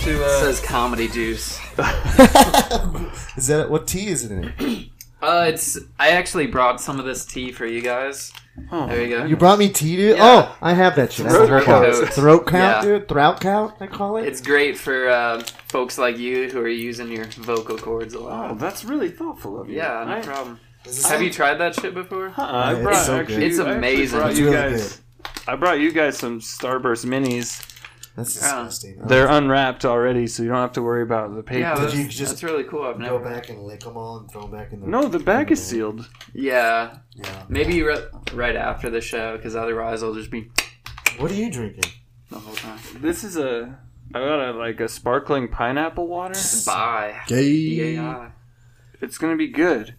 to... It says comedy juice. Is that what tea is it in? I actually brought some of this tea for you guys. Oh, There you go. You brought me tea, dude? Yeah. Oh, I have that shit. Throat coat. Throat count, Yeah. dude? Throat count, I call it? It's great for folks like you who are using your vocal cords a Oh, lot. that's really thoughtful of you. Yeah, no problem. Is this Have you it? tried that shit before? I It's brought, so actually, good. It's I actually amazing. brought It's you really guys, I brought you guys some Starburst minis. That's Yeah. disgusting. They're unwrapped already, so you don't have to worry about the paper. Yeah, Did that's, you just that's really cool. I've go never. back and lick them all and throw them back in the... No, the bag is sealed. Yeah, Yeah. maybe right after the show, because otherwise I'll just be What are you drinking? the whole time. This is I got a sparkling pineapple water. Bye. Gay. BAI. It's gonna be good.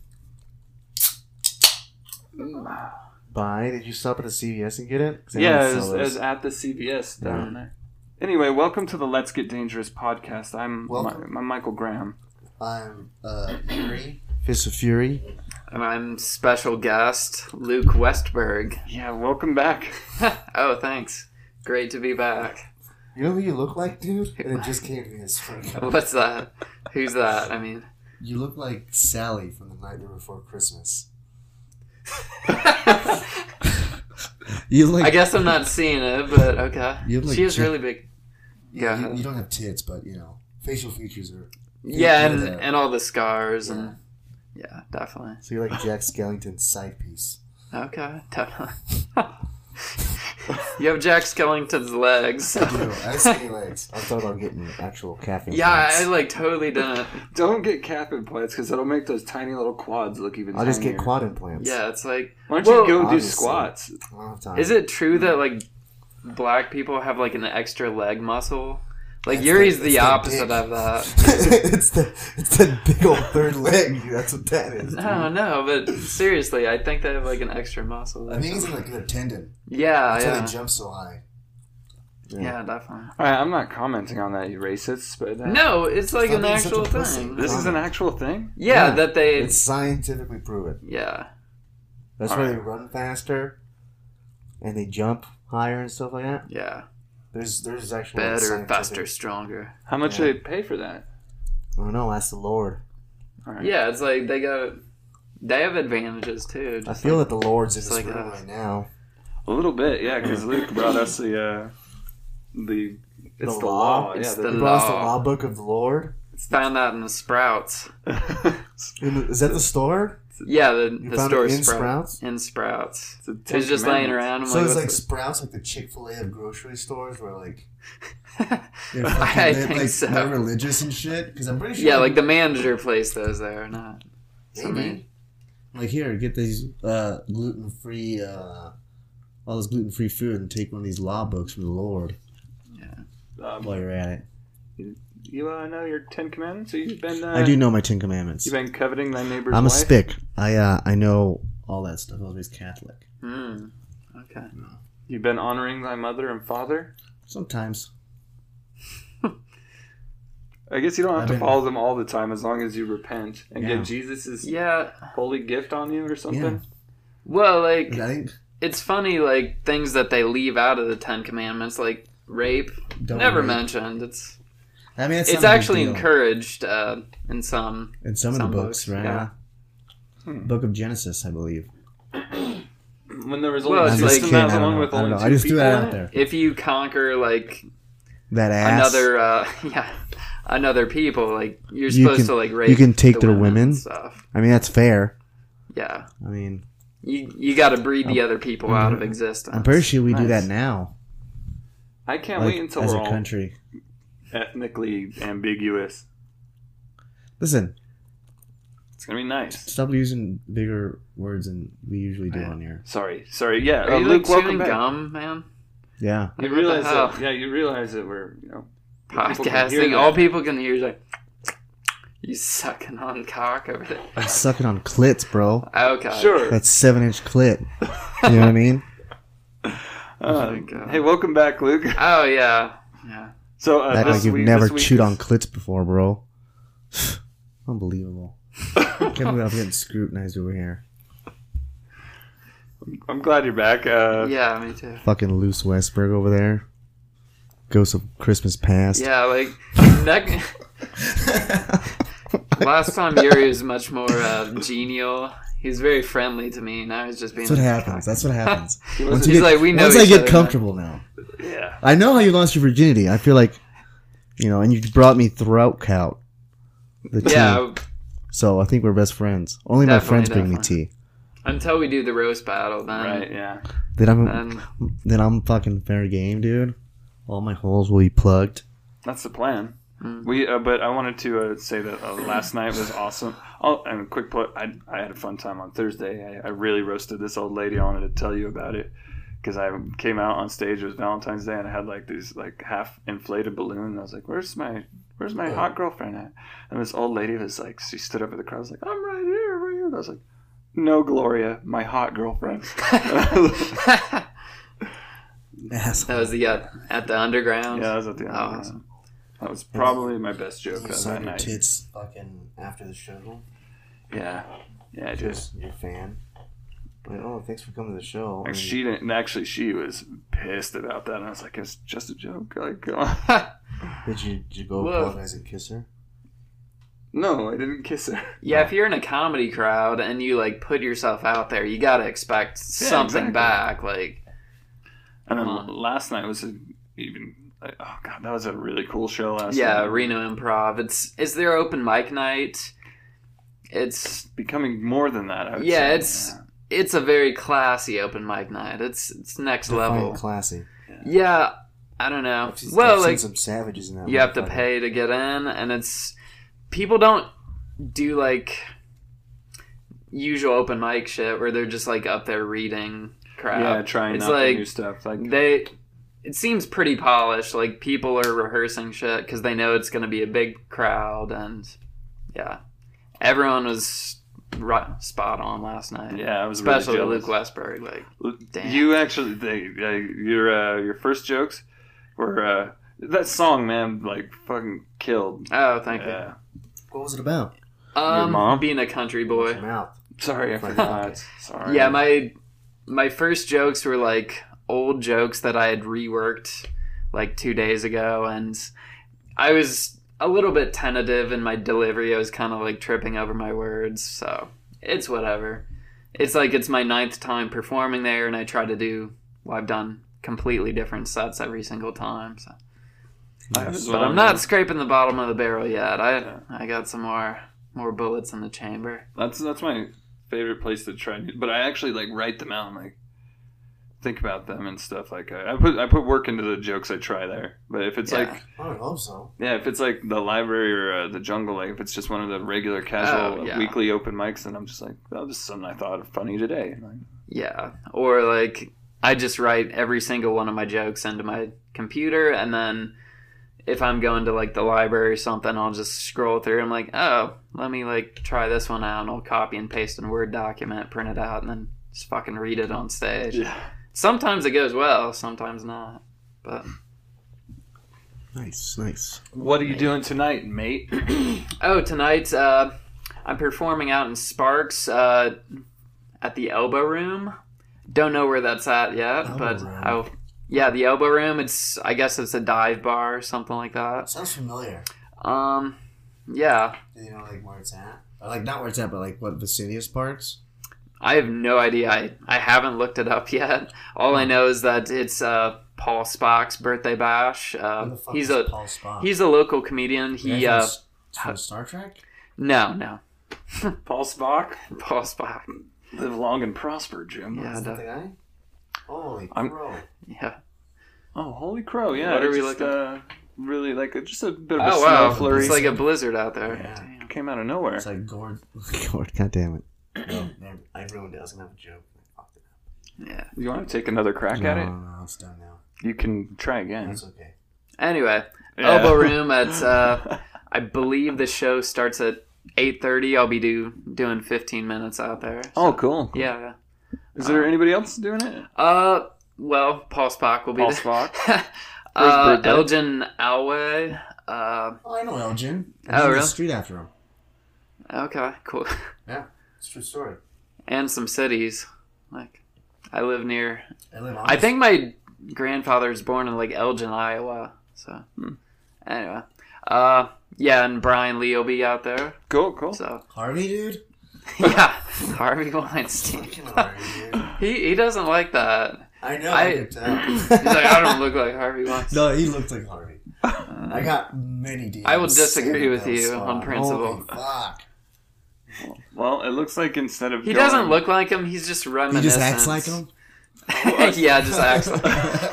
Bye. Did you stop at a CVS and get it? 'Cause they Yeah, don't sell as those. at the CVS down there. Anyway, welcome to the Let's Get Dangerous podcast. I'm Michael Graham. I'm Fury. Fist of Fury. And I'm special guest Luke Westberg. Yeah, welcome back. Oh, thanks. Great to be back. You know who you look like, dude? And it just came to me as funny. What's that? Who's that? I mean, You look like Sally from The Nightmare Before Christmas. You look I guess I'm not seeing it, but okay. You look She is Jack- really big. Yeah. You don't have tits, but, you know, facial features are... Yeah, you know that. and all the scars Yeah. and yeah, definitely. So you're like Jack Skellington's side piece. Okay, definitely. You have Jack Skellington's legs. Dude, I have skinny legs. I thought about getting actual calf implants. Yeah, I like totally didn't. Don't get calf implants because it'll make those tiny little quads look even I'll just get tinier. quad implants. Yeah, it's like. Why don't you Well, go do obviously. squats? I don't have time. Is it true that like black people have like an extra leg muscle? Like That's Yuri's the- the it's the opposite dick. of that. it's the big old third leg. Dude. That's what that is. Dude. No, but seriously, I think they have like an extra muscle. I think it's in like their tendon. Yeah, That's why yeah, they jump so high. yeah, definitely. All right, I'm not commenting on that, you racists, but No, it's like Stop an being such actual a pussy. thing. this is an actual thing. Yeah, Yeah. that they. It's scientifically proven. Yeah, That's why they run faster, and they jump higher and stuff like that. yeah. There's actually Better, scientific- faster, stronger. How much do they pay for that? I don't know. Ask the Lord. All right. Yeah, it's like they have advantages too. I just feel like- that the Lord's in just this like room us. right now. A little bit, yeah, because Luke brought us the it's the law? law. It's Yeah, the He brought us the law. law book of the Lord. It's found that in the Sprouts. Is that the store? Yeah, You the found store it in Sprouts? In Sprouts. It's a It was just laying Commandments. around. I'm So it's like what's Sprouts, like the Chick-fil-A of grocery stores, where like the- they're I they're, think like, so. they're religious and shit. Because I'm pretty sure. Yeah, like the manager placed those there, not. maybe. Like here, get these gluten-free, all this gluten-free food, and take one of these law books from the Lord while you're at it. You know your 10 Commandments? So you've been I do know my 10 Commandments. You've been coveting thy neighbor's I'm a wife? spick. I know all that stuff. I was raised Catholic. Hmm. Okay. You've been honoring thy mother and father? Sometimes. I guess you don't have I've to been- follow them all the time as long as you repent and Yeah. get Jesus' Yeah. holy gift on you or something. Well, like I think it's funny, like things that they leave out of the Ten Commandments, like rape, don't never rape. mentioned. It's I mean, it's not a big actually deal. encouraged in some. in some of some the books, books, right? yeah. Book of Genesis, I believe. When there was Well, only it's two, like- isn't kidding, that the I don't one know. with I don't only know. two I just threw people that in out it? there. If you conquer like That ass. another people, like you're You supposed can- to like rape. you can take the their and women. stuff. I mean, that's fair. Yeah, I mean, you got to breed the other people out of existence. I'm pretty sure we do Nice. that now. I can't Like, wait until as we're a all country. ethnically ambiguous. Listen, It's going to be nice. stop using bigger words than we usually do Yeah. on here. Sorry. Yeah. Are you Luke, like welcome chewing back. gum, man? Yeah. You Like, what the realize hell? that? Yeah, you realize that we're people can hear Podcasting, that. all people can hear is like you sucking on cock over there. I'm sucking on clits, bro. Okay, Sure. That's 7-inch clit. You know what I mean? my God. Hey, welcome back, Luke. Oh yeah, yeah. So Act this like you've week, never this week chewed is- on clits before, bro. Unbelievable. Can't believe I'm getting scrutinized over here. I'm glad you're back. Yeah, me too. Fucking Luce Westberg over there. Ghost of Christmas Past. Yeah, like Last time Yuri was much more genial. He's very friendly to me. Now he's just being. That's what happens. Once I get comfortable now. Yeah. I know how you lost your virginity. I feel like, and you brought me throughout Cout. The tea. Yeah. So I think we're best friends. Only my friends bring me tea. Until we do the roast battle, then. Right. Yeah. Then I'm fucking fair game, dude. All my holes will be plugged. That's the plan. But I wanted to say that last night was awesome. And a quick plug, I had a fun time on Thursday. I really roasted this old lady. I wanted to tell you about it because I came out on stage. It was Valentine's Day, and I had like these like half inflated balloon. And I was like, "Where's my hot girlfriend at?" And this old lady was like, she stood up at the crowd. I was like, "I'm right here, right here." And I was like, "No, Gloria, my hot girlfriend." That was at the underground. Yeah, that was at the underground. Awesome. That was probably my best joke of that night. Tits fucking after the show. Yeah, I just your fan. Like, oh, thanks for coming to the show. Like, she didn't. Actually, she was pissed about that, and I was like, "It's just a joke." Like, did you go apologize and kiss her? No, I didn't kiss her. Yeah, if you're in a comedy crowd and you like put yourself out there, you gotta expect something back. Like, and then last night was even. Oh god, that was a really cool show last night. Yeah, Reno Improv. It's their open mic night. It's becoming more than that. I would say. It's a very classy open mic night. It's next level. Classy. Yeah, I don't know. I've seen some savages in that. You have to pay to get in, and people don't do like usual open mic shit where they're just like up there reading crap. Yeah, trying out new stuff. Like it seems pretty polished. Like, people are rehearsing shit because they know it's going to be a big crowd. And, yeah. Everyone was spot on last night. Yeah, I was especially really Luke Westberg. Like, damn. You actually, your first jokes were, that song, man, like, fucking killed. Oh, thank you. What was it about? Your mom? Being a country boy. Your mouth. Sorry, I forgot. Sorry. Yeah, my first jokes were, like, old jokes that I had reworked like 2 days ago, and I was a little bit tentative in my delivery. I was kind of like tripping over my words, so it's whatever. It's like it's my 9th time performing there, and I try to do I've done completely different sets every single time, so but I'm not scraping the bottom of the barrel yet. I got some more bullets in the chamber. That's my favorite place to try, but I actually like write them out and like think about them and stuff. Like I put work into the jokes I try there. But if it's like, I would hope so. Yeah, if it's like the library or the jungle, like if it's just one of the regular casual weekly open mics, then I'm just like, oh, this is something I thought of funny today. Like, yeah, or like I just write every single one of my jokes into my computer, and then if I'm going to like the library or something, I'll just scroll through. I'm like, oh, let me like try this one out, and I'll copy and paste in a Word document, print it out, and then just fucking read it on stage. Yeah. Sometimes it goes well, sometimes not. But nice. What are you doing tonight, mate? Tonight I'm performing out in Sparks at the Elbow Room. Don't know where that's at yet, the Elbow Room. I guess it's a dive bar or something like that. Sounds familiar. Yeah. Do you know like where it's at? Or, like not where it's at, but like what vicinity of Sparks? I have no idea. I haven't looked it up yet. All I know is that it's Paul Spock's birthday bash. He's Paul Spock? He's a local comedian. He from Star Trek? No. Paul Spock? Paul Spock. Live long and prosper, Jim. Yeah, the guy? Holy crow. Yeah. Oh, holy crow! Yeah. What are we looking? Really like just a bit of a snow flurry. It's like a blizzard out there. Yeah. It came out of nowhere. It's like Gord. God damn it. No, I ruined it. I was going to have a joke. I fucked it up. Yeah. You want to take another crack at it? No, it's done now. You can try again. That's okay. Anyway, Elbow Room at, I believe the show starts at 8:30. I'll be doing 15 minutes out there. So. Oh, cool. Yeah. Is there anybody else doing it? Well, Paul Spock will be there. Paul Spock? Elgin Alway. I know Elgin. Oh, really? The street after him. Okay, cool. Yeah. It's a true story. And some cities. Like, I live near... I think my grandfather was born in, like, Elgin, Iowa. So, Anyway, yeah, and Brian Lee will be out there. Cool. So Harvey, dude. yeah, Harvey Weinstein. Fucking Harvey, dude. He doesn't like that. I know. I- I could tell. He's like, I don't look like Harvey Weinstein. No, he looked like Harvey. I got many DMs. I will disagree saying with that you song. on principle. Holy fuck. Well, it looks like instead of He doesn't look like him. He's just He reminiscent. just acts like him? Yeah, just acts like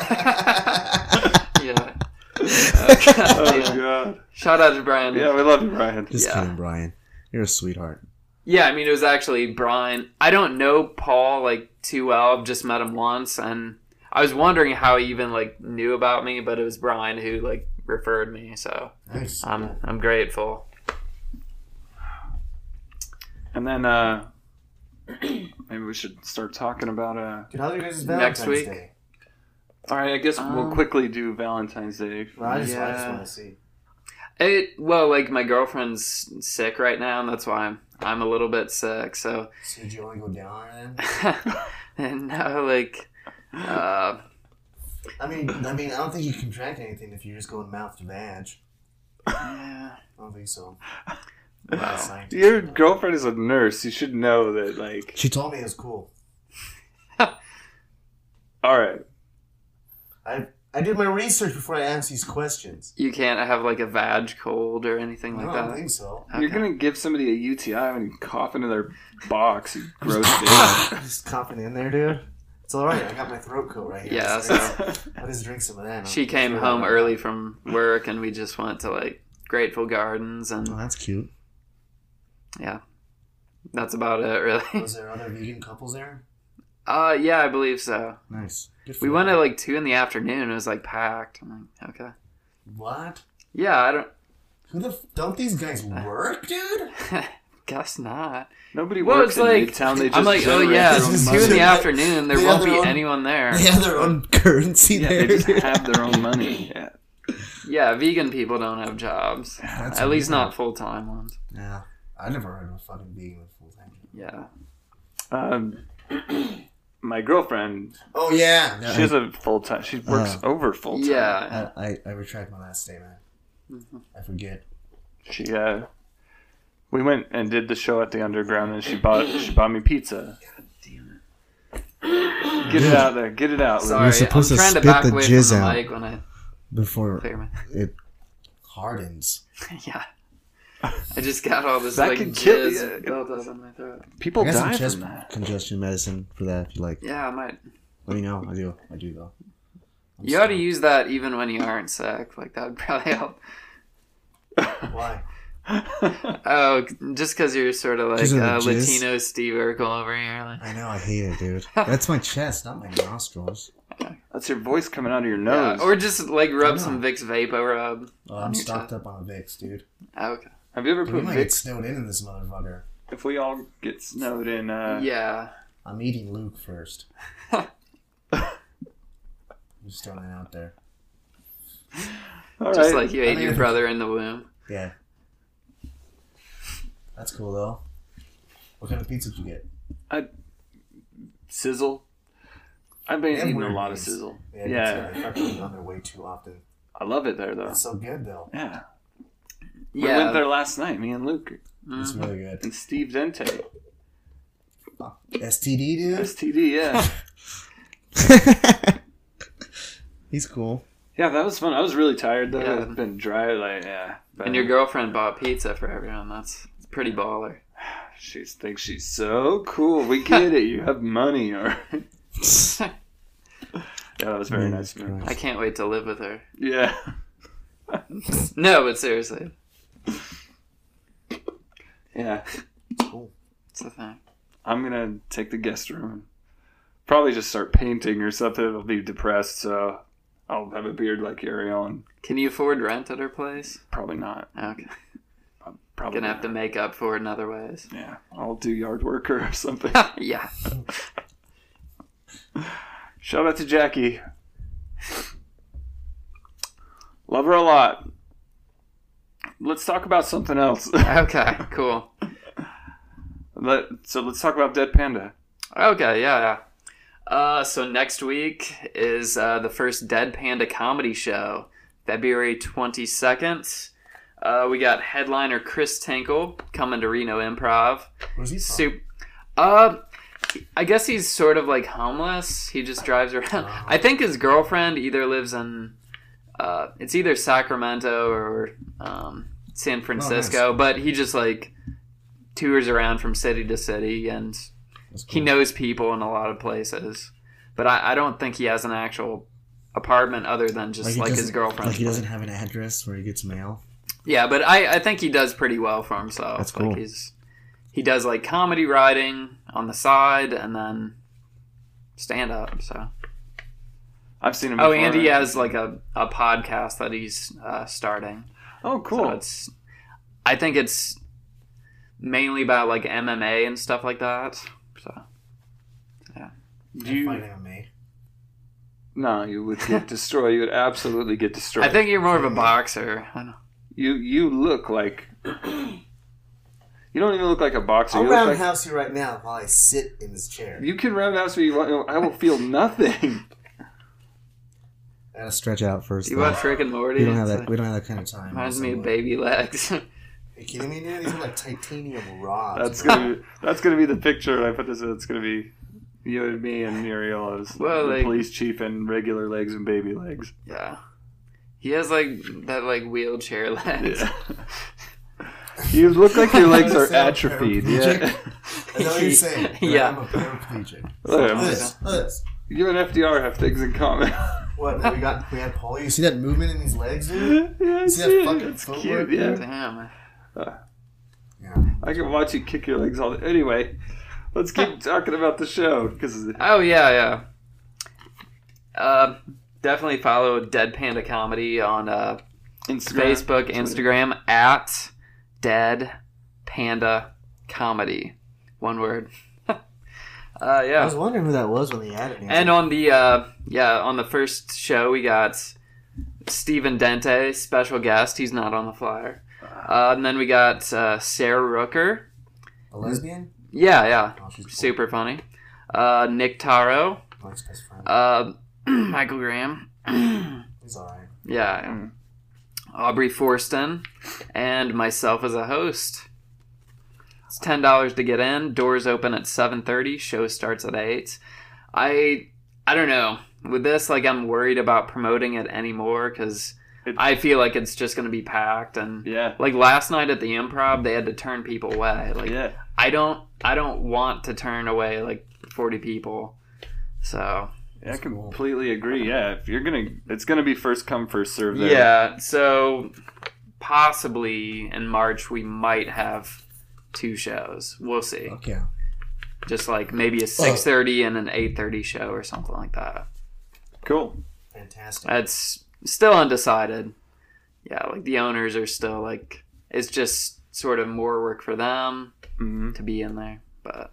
yeah. Oh god. Shout out to Brian. Yeah, we love you, Brian. Just Yeah. kidding, Brian. You're a sweetheart. Yeah, I mean, it was actually Brian. I don't know Paul, like, too well. I've just met him once, and I was wondering how he even, like, knew about me, but it was Brian who, like, referred me, so Nice. I'm grateful. And then maybe we should start talking about Dude, how's your guys' Next Valentine's week? Day? all right, I guess we'll quickly do Valentine's Day. Well, I just Yeah. want to see. Well, like, my girlfriend's sick right now, and that's why I'm a little bit sick, so... So did you want to go down on it then? And no, like... I mean, I don't think you contract anything if you're just going mouth to vag. yeah. I don't think so. I'm not a scientist. Your girlfriend is a nurse. You should know that, like... She told me it was cool. All right. I did my research before I asked these questions. You can't have, like, a vag cold or anything like No, I that? don't think so. You're Okay. going to give somebody a UTI when you cough into their box, you gross bitch. Just coughing in there, dude. It's alright. I got my throat coat right here. Yeah, so so... I just drink some of that. She came home early from work, and we just went to, like, Grateful Gardens, Oh, and that's cute. yeah, that's about it, really. Was there other vegan couples there? Yeah, I believe so. Nice. Good for We you. went at like 2 in the afternoon. It was like packed. I'm like, okay. What? Yeah, I don't. Don't these guys work, dude? Guess not. Nobody Well, works it's in like Midtown. They just I'm like, oh generate yeah, their own 2 money. in the afternoon. There They won't have be their own- anyone there. They have their own currency Yeah, there. they just dude. have their own money. Yeah. Yeah, vegan people don't have jobs. That's At least weird. not full time ones. Yeah. I never heard of a fucking vegan with full time. Yeah. My girlfriend, Oh yeah. she has a full time. She works over full time. Yeah. I retract my last statement. Mhm. I forget. She we went and did the show at the Underground, and she bought me pizza. Get it out there. Get it out. Lou. Sorry, I'm supposed to trying to spit back the away jizz from the out. mic when I Before clear my. it hardens. Yeah. I just got all this That like could kill you. jizz built up in my throat. People I got some die chest from that. congestion medicine for that if you like. Yeah, I might. Let me know. I do though. I'm You ought to sorry. use that even when you aren't sick. Like that would probably help. Why? Oh, just because you're sort of like 'Cause of the jizz? Latino Steve Urkel over here. Like, I know. I hate it, dude. That's my chest, not my nostrils. That's your voice coming out of your yeah, nose. or just like rub I some know. Vicks Vapor Rub. Oh, on I'm your stocked chest. up on a Vicks, dude. Oh, okay. Have you ever We put might get Vicks? snowed in this motherfucker. If we all get snowed in, Yeah. I'm eating Luke first. Just throwing it out there. all Just right. like you ate I mean, your brother in the womb. Yeah. That's cool though. What kind of pizza did you get? Sizzle. I've been They have eating a weird lot of names. sizzle. Yeah. Yeah. I fucking on there way too often. I love it there though. It's so good though. Yeah. We Yeah. went there last night, me and Luke It's Mhm. really good. and Steve Dente. STD, dude. STD, yeah. He's cool. Yeah, that was fun. I was really tired though. Yeah. I've been dry, like yeah. But And your girlfriend bought pizza for everyone. That's pretty baller. she thinks she's so cool. We get it. You have money, all right. Yeah, that was very nice of her. I can't wait to live with her. Yeah. No, but seriously, Yeah. Cool. it's the thing. I'm gonna take the guest room and probably just start painting or something. I'll be depressed, so I'll have a beard like Ariel and Can you afford rent at her place? probably not. Okay. I'm probably Gonna have to not. make up for it in other ways. Yeah, I'll do yard work or something. Yeah. Shout out to Jackie. Love her a lot. Let's talk about something else. Okay, cool. So let's talk about Dead Panda. Okay, yeah. So next week is the first Dead Panda comedy show. February 22nd. We got headliner Chris Tinkle coming to Reno Improv. Where's he from? I guess he's sort of like homeless. He just drives around. I think his girlfriend either lives in it's either Sacramento or San Francisco, nice. but he just like tours around from city to city, and he knows people in a lot of places. But I don't think he has an actual apartment other than just like his girlfriend. Like he doesn't have an address where he gets mail. Yeah, but I think he does pretty well for himself. That's cool. Like he does like comedy writing on the side and then stand up. So I've seen him before. Oh, and he has like a podcast that he's starting. Oh, cool. So I think it's mainly about like MMA and stuff like that. So yeah. Do you fight MMA? No, you would get destroyed. You would absolutely get destroyed. I think you're more of a boxer. I know. You look like you don't even look like a boxer. I'll you look roundhouse you right now while I sit in this chair. You can roundhouse me. I will feel nothing. I gotta stretch out first. You watch Rick and Morty? We don't have that kind of time. Reminds me of baby legs. Are you kidding me, dude? These are like titanium rods. That's gonna be the picture. I put this. It's gonna be you and me and Muriel as the police chief and regular legs and baby legs. Yeah, he has like that like wheelchair legs. Yeah. You look like your legs are atrophied. Yeah. I know what you're saying. Yeah. I'm a paraplegic. Look at this. You and FDR have things in common. What? We had Paul. You see that movement in these legs, dude? Yeah, you see that fucking it's footwork, cute. Yeah. dude? Damn. Yeah. I can watch you kick your legs all day. Anyway, let's keep talking about the show. Oh, yeah. Definitely follow Dead Panda Comedy on Facebook, Instagram, at Dead Panda Comedy. One word. Yeah. I was wondering who that was when they added me. And on the first show we got Steven Dente, special guest. He's not on the flyer. And then we got Sarah Rooker. A lesbian? Yeah. Oh, she's cool. Super funny. Nick Taro. Mike's best friend. Michael Graham. He's alright. Yeah. Aubrey Forston. And myself as a host. It's $10 to get in. Doors open at 7:30. Show starts at 8. I don't know. With this, like, I'm worried about promoting it anymore because I feel like it's just going to be packed. And like last night at the Improv, they had to turn people away. Like, I don't want to turn away like 40 people. So I completely agree. Yeah, if it's gonna be first come first serve. There. Yeah. So possibly in March we might have 2 shows. We'll see. Okay. Just like maybe a 6:30 and an 8:30 show or something like that. Cool. Fantastic. It's still undecided. Yeah, like the owners are still like, it's just sort of more work for them to be in there. But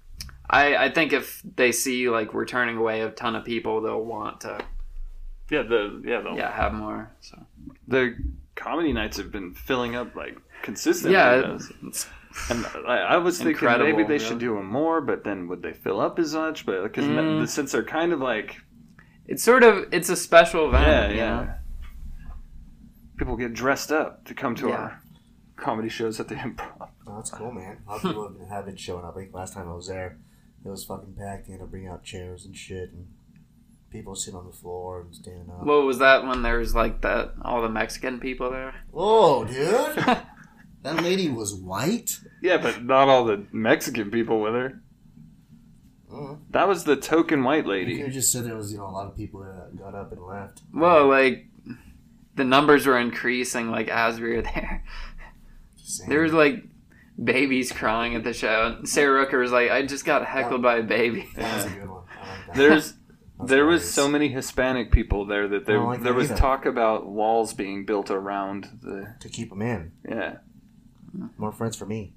I think if they see like we're turning away a ton of people, they'll want to. They'll have more. So the comedy nights have been filling up like consistently. Yeah, and I was thinking maybe they should really. do them more, but then would they fill up as much? But because since they're kind of like, it's a special event. Yeah. People get dressed up to come to our comedy shows at the Improv. Oh, that's cool, man. A lot of people have been showing up. Like last time I was there, it was fucking packed. They had to bring out chairs and shit, and people sitting on the floor and standing up. What was that when there was like all the Mexican people there? Whoa, dude! That lady was white? Yeah, but not all the Mexican people with her. That was the token white lady. You just said there was, a lot of people that got up and left. Well, like, the numbers were increasing, like, as we were there. There was, like, babies crying at the show. And Sarah Rooker was like, I just got heckled by a baby. That was a good one. I like that. There was so many Hispanic people there that there was talk about walls being built around to keep them in. Yeah. More friends for me.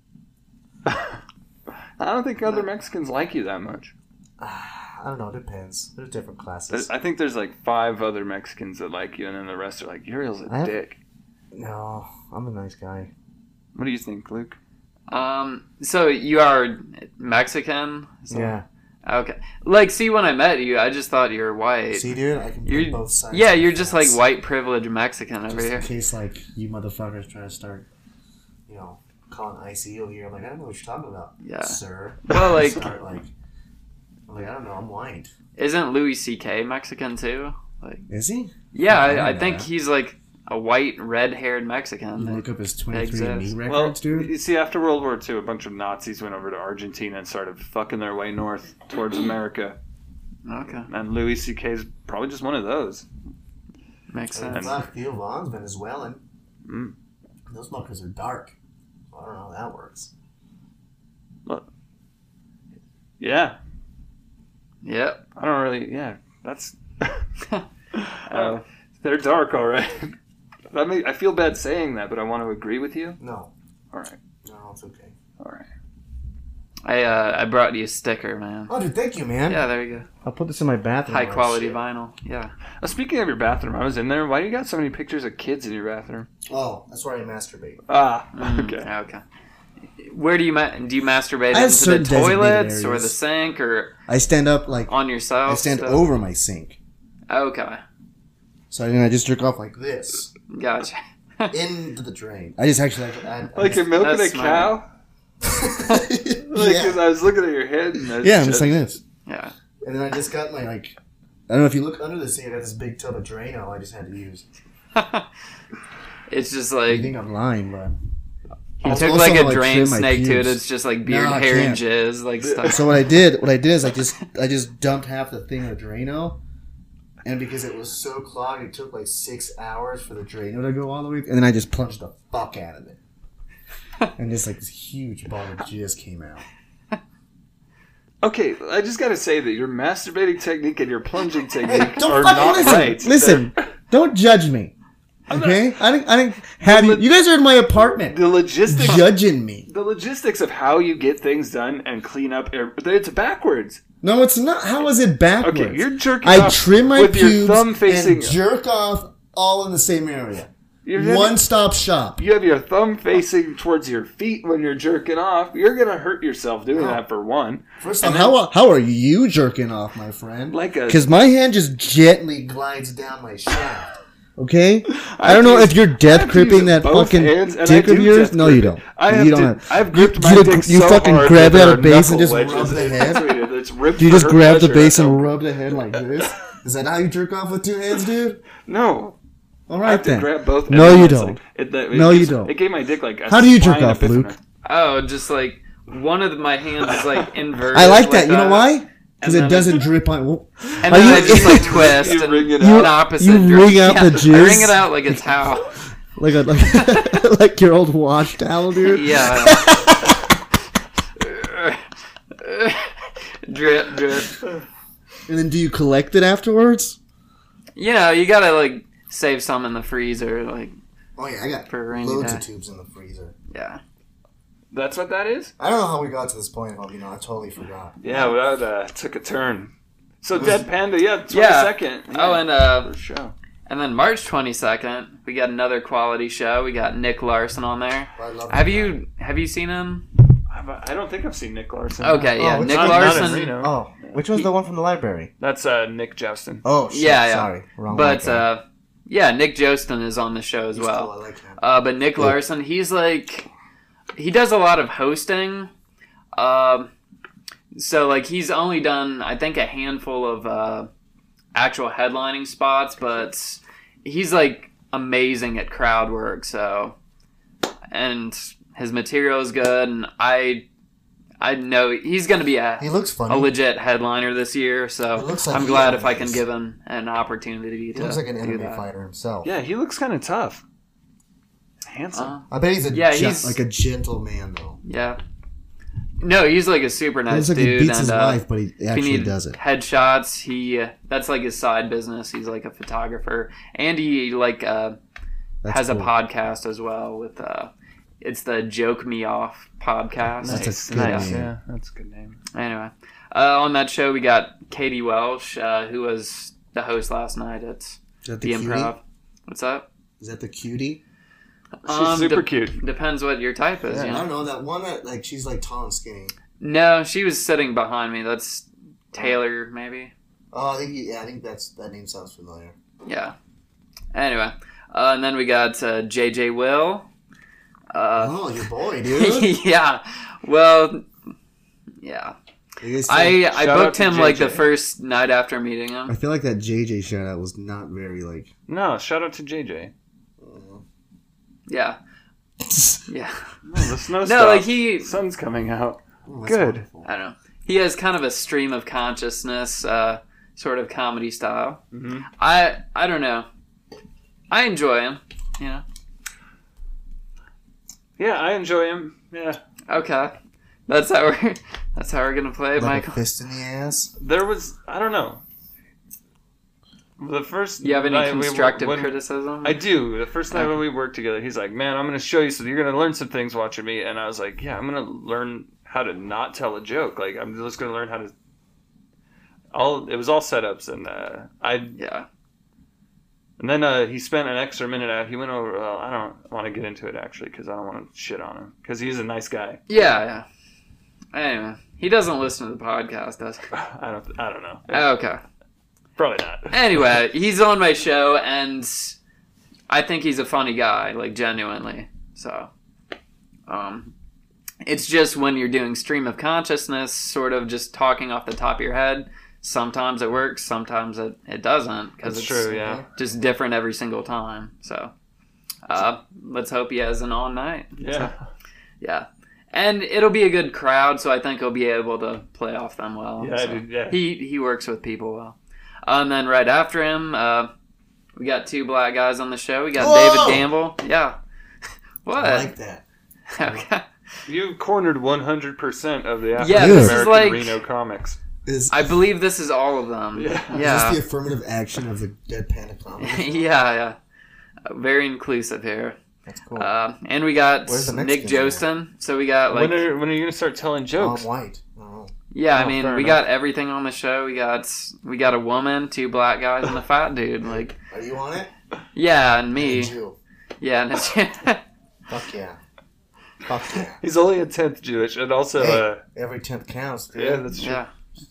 I don't think other Mexicans like you that much. I don't know. It depends. There's different classes. I think there's like 5 other Mexicans that like you, and then the rest are like, Uriel's a dick. No, I'm a nice guy. What do you think, Luke? So you are Mexican? So, yeah. Okay. Like, see, when I met you, I just thought you were white. See, dude, I can You're, play both sides. yeah, of you're the just like fence. white privilege Mexican over Just here. in case, like, you motherfuckers try to start, calling ICO here. I'm like, I don't know what you're talking about, Yeah. sir. Well, like, Start, I'm like, I don't know, I'm white. isn't Louis C.K. Mexican too? Like, Is he? yeah, I didn't I know think that. he's like a white, red-haired You Mexican. look up his exists. 23andMe Well, records, dude. you see, after World War II, a bunch of Nazis went over to Argentina and started fucking their way north towards America. Okay, And Louis C.K.'s probably just one of those. makes And sense. fuck, Theo Vaughn's Venezuelan. Mm. Those fuckers are dark. I don't know how that works. Yeah, Yep. I don't really. Yeah, that's. They're dark, all right. I feel bad saying that, but I want to agree with you. No. All right, No, it's okay. all right. I brought you a sticker, man. Oh, dude, thank you, man. Yeah, there you go. I'll put this in my bathroom. High quality vinyl. Yeah. Speaking of your bathroom, I was in there. Why do you got so many pictures of kids in your bathroom? Oh, that's where I masturbate. Ah, Mm, okay. Okay. Where do you masturbate I have into the certain designated toilets or areas. the sink or I stand up, like, on yourself? I stand stuff? over my sink. Okay. So then I just jerk off like this Gotcha. into the drain. I just actually Like you're milking a That's cow? Because I was looking at your head. And I'm just like this. Yeah. And then I just got my, like, I don't know if you look under the sink, I got this big tub of Drano I just had to use. It's just You like think I'm lying, but... you It's took also like a how I drain trim my snake to it. pubes. It's just like beard No, I hair and can't. jizz like stuff. So what I did is I just dumped half the thing of Drano, and because it was so clogged, it took like 6 hours for the Drano to go all the way, and then I just plunged the fuck out of it, and just like this huge ball of jizz came out. Okay, I just gotta say that your masturbating technique and your plunging technique Don't are fucking not listen. right. Listen, don't judge me. Okay, I didn't have you. You guys are in my apartment, The logistics, judging me. the logistics of how you get things done and clean up, it's backwards. No, it's not. How is it backwards? Okay, you're jerking I off trim my with pubes your thumb facing. and jerk off all in the same area. You're- One-stop shop. You have your thumb facing towards your feet when you're jerking off. You're gonna hurt yourself doing No. that for one. First of all, how are you jerking off, my friend? Like a- Because my hand just gently glides down my shaft. Okay, I don't know have if you're to death use gripping that both fucking hands, and dick I of do yours. death No, you grip it. don't. You don't have. I've gripped my you dick you so fucking hard grab that it out there of are base and knuckle just wedges. rub the That's head. what it is. It's ripped Do you for just her grab the pleasure. base That's and rub the head like this? Is that how you jerk off with two hands, dude? No. All I right have to then. grab both. No, and you it's don't. like- it No, you gives- don't. It gave my dick like a How do you jerk spine off, epiphany. Luke? Oh, just like one of my hands is like inverted. I like that. You know why? Because And it then doesn't drip on. Well, And Are then you- I just like twist You and wring it an out. opposite. You direction. wring out the I jizz? wring it out like a towel. like your old wash towel, dude. Yeah. Drip, drip. And then do you collect it afterwards? You know, you gotta like save some in the freezer, like Oh yeah, I got For a rainy loads day. of tubes in the freezer. yeah. That's what that is? I don't know how we got to this point. If I totally forgot. Yeah, well, that took a turn. So Dead Panda, yeah, 22nd. Yeah. Yeah. Oh, and First show. and then March 22nd, we got another quality show. We got Nick Larson on there. I love Have that you seen him? I don't think I've seen Nick Larson. Okay, yeah, which Nick Not- not in Larson. Reno. guy. Oh, which one's the one from the library? That's Nick Joustin. Oh, shit, Yeah, yeah. sorry, wrong. But guy. yeah, Nick Jostin is on the show as He's well. cool, I like him. But Nick Larson, he's like, he does a lot of hosting. So like he's only done, I think, a handful of actual headlining spots, but he's like amazing at crowd work. So, and his material is good, and I know he's going to be He looks funny. a legit headliner this year. So He looks like I'm he glad if I can is. give him an opportunity He to looks like an do MMA that. fighter himself. Yeah, he looks kind of tough. Handsome. I bet he's a Yeah, he's- like a gentle man though. Yeah. No, he's like a super He nice looks like he dude. beats his and, wife, but he if you actually need does it. headshots, that's like his side business. He's like a photographer, and he like That's has cool. a podcast as well with it's the Joke Me Off podcast. That's a good Nice. name. Yeah, that's a good name. Anyway, on that show we got Katie Welsh, who was the host last night at Is that the the cutie? Improv. What's up? Is that the cutie? She's super cute. Depends what your type is. I You know? don't know that one that like she's like tall and skinny. No, she was sitting behind me. That's Taylor, maybe. Oh, I think that name sounds familiar. Yeah. Anyway, and then we got JJ Will. Oh, your boy, dude. Yeah. Well, yeah. I booked him like the first night after meeting him. I feel like that JJ shout out was not very like. No, shout out to JJ. Yeah. Yeah. No, the snow the sun's coming out. Oh, Good. Wonderful. I don't know. He has kind of a stream of consciousness, sort of comedy style. Mm-hmm. I don't know. I enjoy him. You know. Yeah, I enjoy him. Yeah. Okay. That's how we're gonna play it, Like Michael. a fist in the ass. There was, I don't know. The first You have any night constructive criticism? I do. The first night when we worked together, he's like, "Man, I'm going to show you. So you're going to learn some things watching me." And I was like, "Yeah, I'm going to learn how to not tell a joke. Like, I'm just going to learn how to." It was all setups, and Yeah. And then he spent an extra minute out. He went over. Well, I don't want to get into it actually because I don't want to shit on him because he's a nice guy. Yeah. Anyway, he doesn't listen to the podcast, does he? I don't know. Okay. Probably not. Anyway, he's on my show, and I think he's a funny guy, like genuinely. So, it's just when you're doing stream of consciousness, sort of just talking off the top of your head. Sometimes it works, sometimes it doesn't, because it's true. Yeah. just different every single time. So, let's hope he has an on night. Yeah. So, yeah. And it'll be a good crowd, so I think he'll be able to play off them well. Yeah, so dude, yeah. He works with people well. And then right after him, we got two black guys on the show. We got David Gamble. Yeah. What? I like that. Okay. You cornered 100% of the Yeah, African this is American like- Reno comics. I believe this is all of them. Yeah. Is Yeah. this the affirmative action of the Deadpan comedy? Yeah. Very inclusive here. That's cool. And we got Where's the Nick Mexicans Jostin. So we got like... When are you going to start telling jokes? I'm white. Oh. Yeah, I Oh, mean, fair we enough. got everything on the show. We got a woman, two black guys, and a fat dude. Like, Are you on it? yeah, and me. And you. Yeah, and it's, Fuck yeah. Fuck yeah. He's only a 10th Jewish, and also, Hey. Every 10th counts, dude. yeah, that's true. yeah.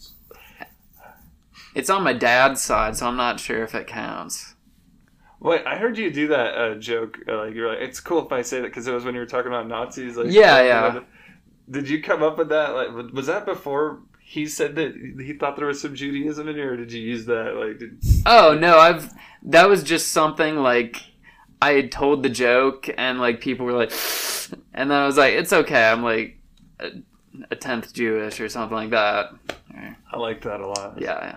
It's on my dad's side, so I'm not sure if it counts. Wait, I heard you do that joke. Like you were like, "It's cool if I say that," because it was when you were talking about Nazis. Like, Yeah. Did you come up with that? Like, was that before he said that he thought there was some Judaism in it, or did you use that? Like, Oh no, that was just something like I had told the joke, and like people were like, and then I was like, it's okay. I'm like a 10th Jewish or something like that. I like that a lot. Yeah.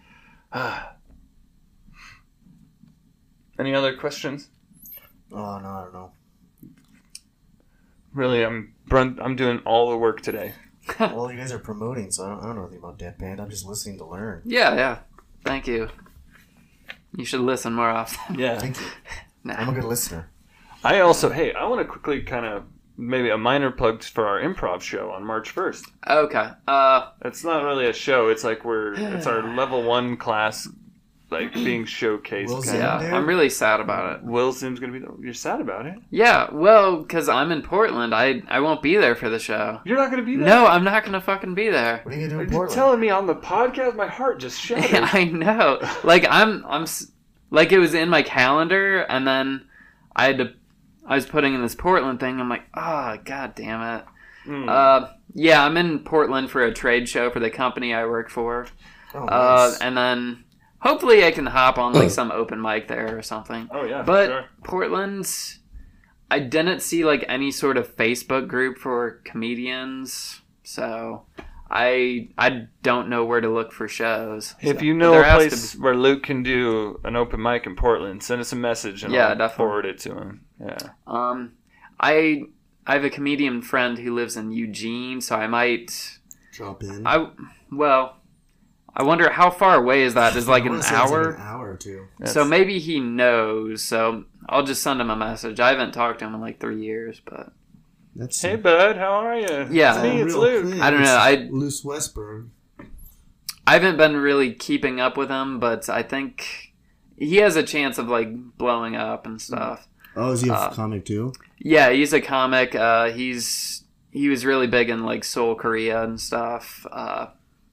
Any other questions? Oh, no, I don't know. Really, I'm doing all the work today. Well, you guys are promoting, so I don't know anything about Deadpan. I'm just listening to learn. Yeah. Thank you. You should listen more often. Yeah. Thank you. Nah. I'm a good listener. I also, I want to quickly kind of maybe a minor plug for our improv show on March 1st. Okay. It's not really a show. It's like it's our level 1 class, like being showcased. Will kinda. Yeah, dude? I'm really sad about it. Will Zim's gonna be. You're sad about it. Yeah, well, because I'm in Portland. I won't be there for the show. You're not gonna be there. No, I'm not going to fucking be there. What are you going to do in You're Portland? telling me on the podcast, my heart just shattered. I know. Like, like, it was in my calendar, and then I was putting in this Portland thing. I'm like, god damn it. Yeah, I'm in Portland for a trade show for the company I work for. Oh, nice. And then hopefully I can hop on like some open mic there or something. Oh yeah, But for sure. Portland's, I didn't see like any sort of Facebook group for comedians, so I don't know where to look for shows. If So you know there a has to place where Luke can do an open mic in Portland, send us a message and Yeah, I'll definitely. forward it to him. Yeah. I have a comedian friend who lives in Eugene, so I might. Drop in. I wonder how far away is that? Is like I an wanna say it's like hour? an hour or two. So maybe he knows. So I'll just send him a message. I haven't talked to him in like 3 years, but That's Hey bud, how are you? Yeah. It's me, it's real Luke. quick. I don't know, It's Luce Westberg. I haven't been really keeping up with him. But I think he has a chance of like blowing up and stuff. Oh, is he a comic too? Yeah, he's a comic. He was really big in like Seoul, Korea and stuff.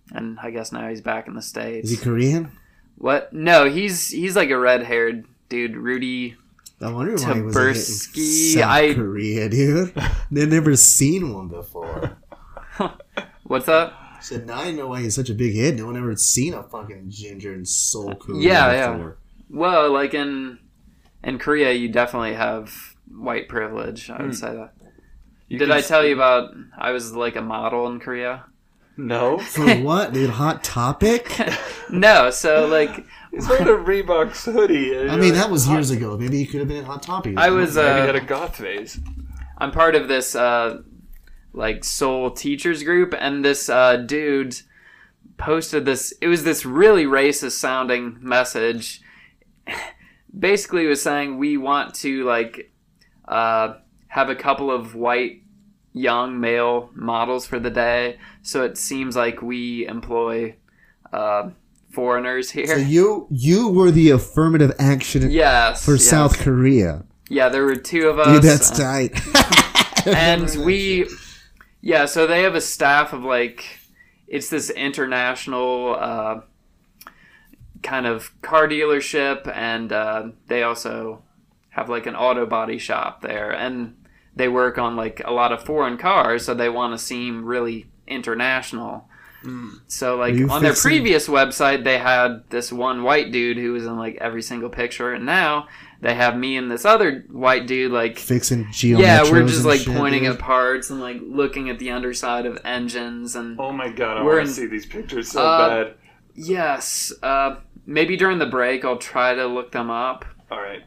and I guess now he's back in the States. Is he Korean? What? No, he's like a red-haired dude, Rudy. I wonder why he was Taberski. in South Korea, dude. They've never seen one before. What's that? I said, now I know why he's such a big hit. No one ever seen a fucking ginger in Seoul, Korea before. Well, like in Korea, you definitely have white privilege. I would say that. Did I tell you about I was like a model in Korea? No. For what, dude? Hot Topic? No, so like He's wearing a Reebok's hoodie. I mean, that was years ago. Maybe he could have been in Hot Topic. I was. Maybe he had a goth phase. I'm part of this like Seoul teachers group, and this dude posted this. It was this really racist sounding message. Basically, it was saying we want to like have a couple of white young male models for the day, so it seems like we employ foreigners here. So you were the affirmative action for South Korea. Yeah, there were two of us. Dude, that's tight. And so they have a staff of like, it's this international kind of car dealership, and they also have like an auto body shop there, and they work on like a lot of foreign cars, so they want to seem really international. So like on their previous website, they had this one white dude who was in like every single picture, and now they have me and this other white dude like fixing geometries. Yeah, we're just like shit, pointing dude. at parts and like looking at the underside of engines, and Oh my god, I want to see these pictures so bad. yes, maybe during the break I'll try to look them up. All right.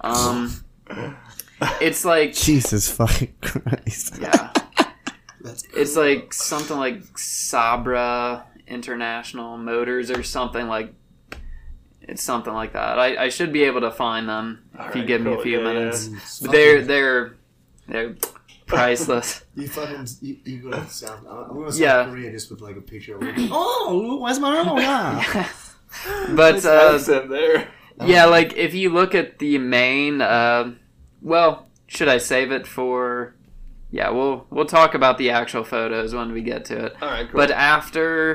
It's like Jesus fucking Christ. yeah. That's It's like something like Sabra International Motors or something like. It's something like that. I should be able to find them if you give me a few minutes. But they're priceless. You go to South. I'm going to South Korea just with like a picture of oh, where's my arm? Yeah. But there. yeah, like if you look at the main, well, should I save it for? Yeah, we'll talk about the actual photos when we get to it. All right, cool. But after,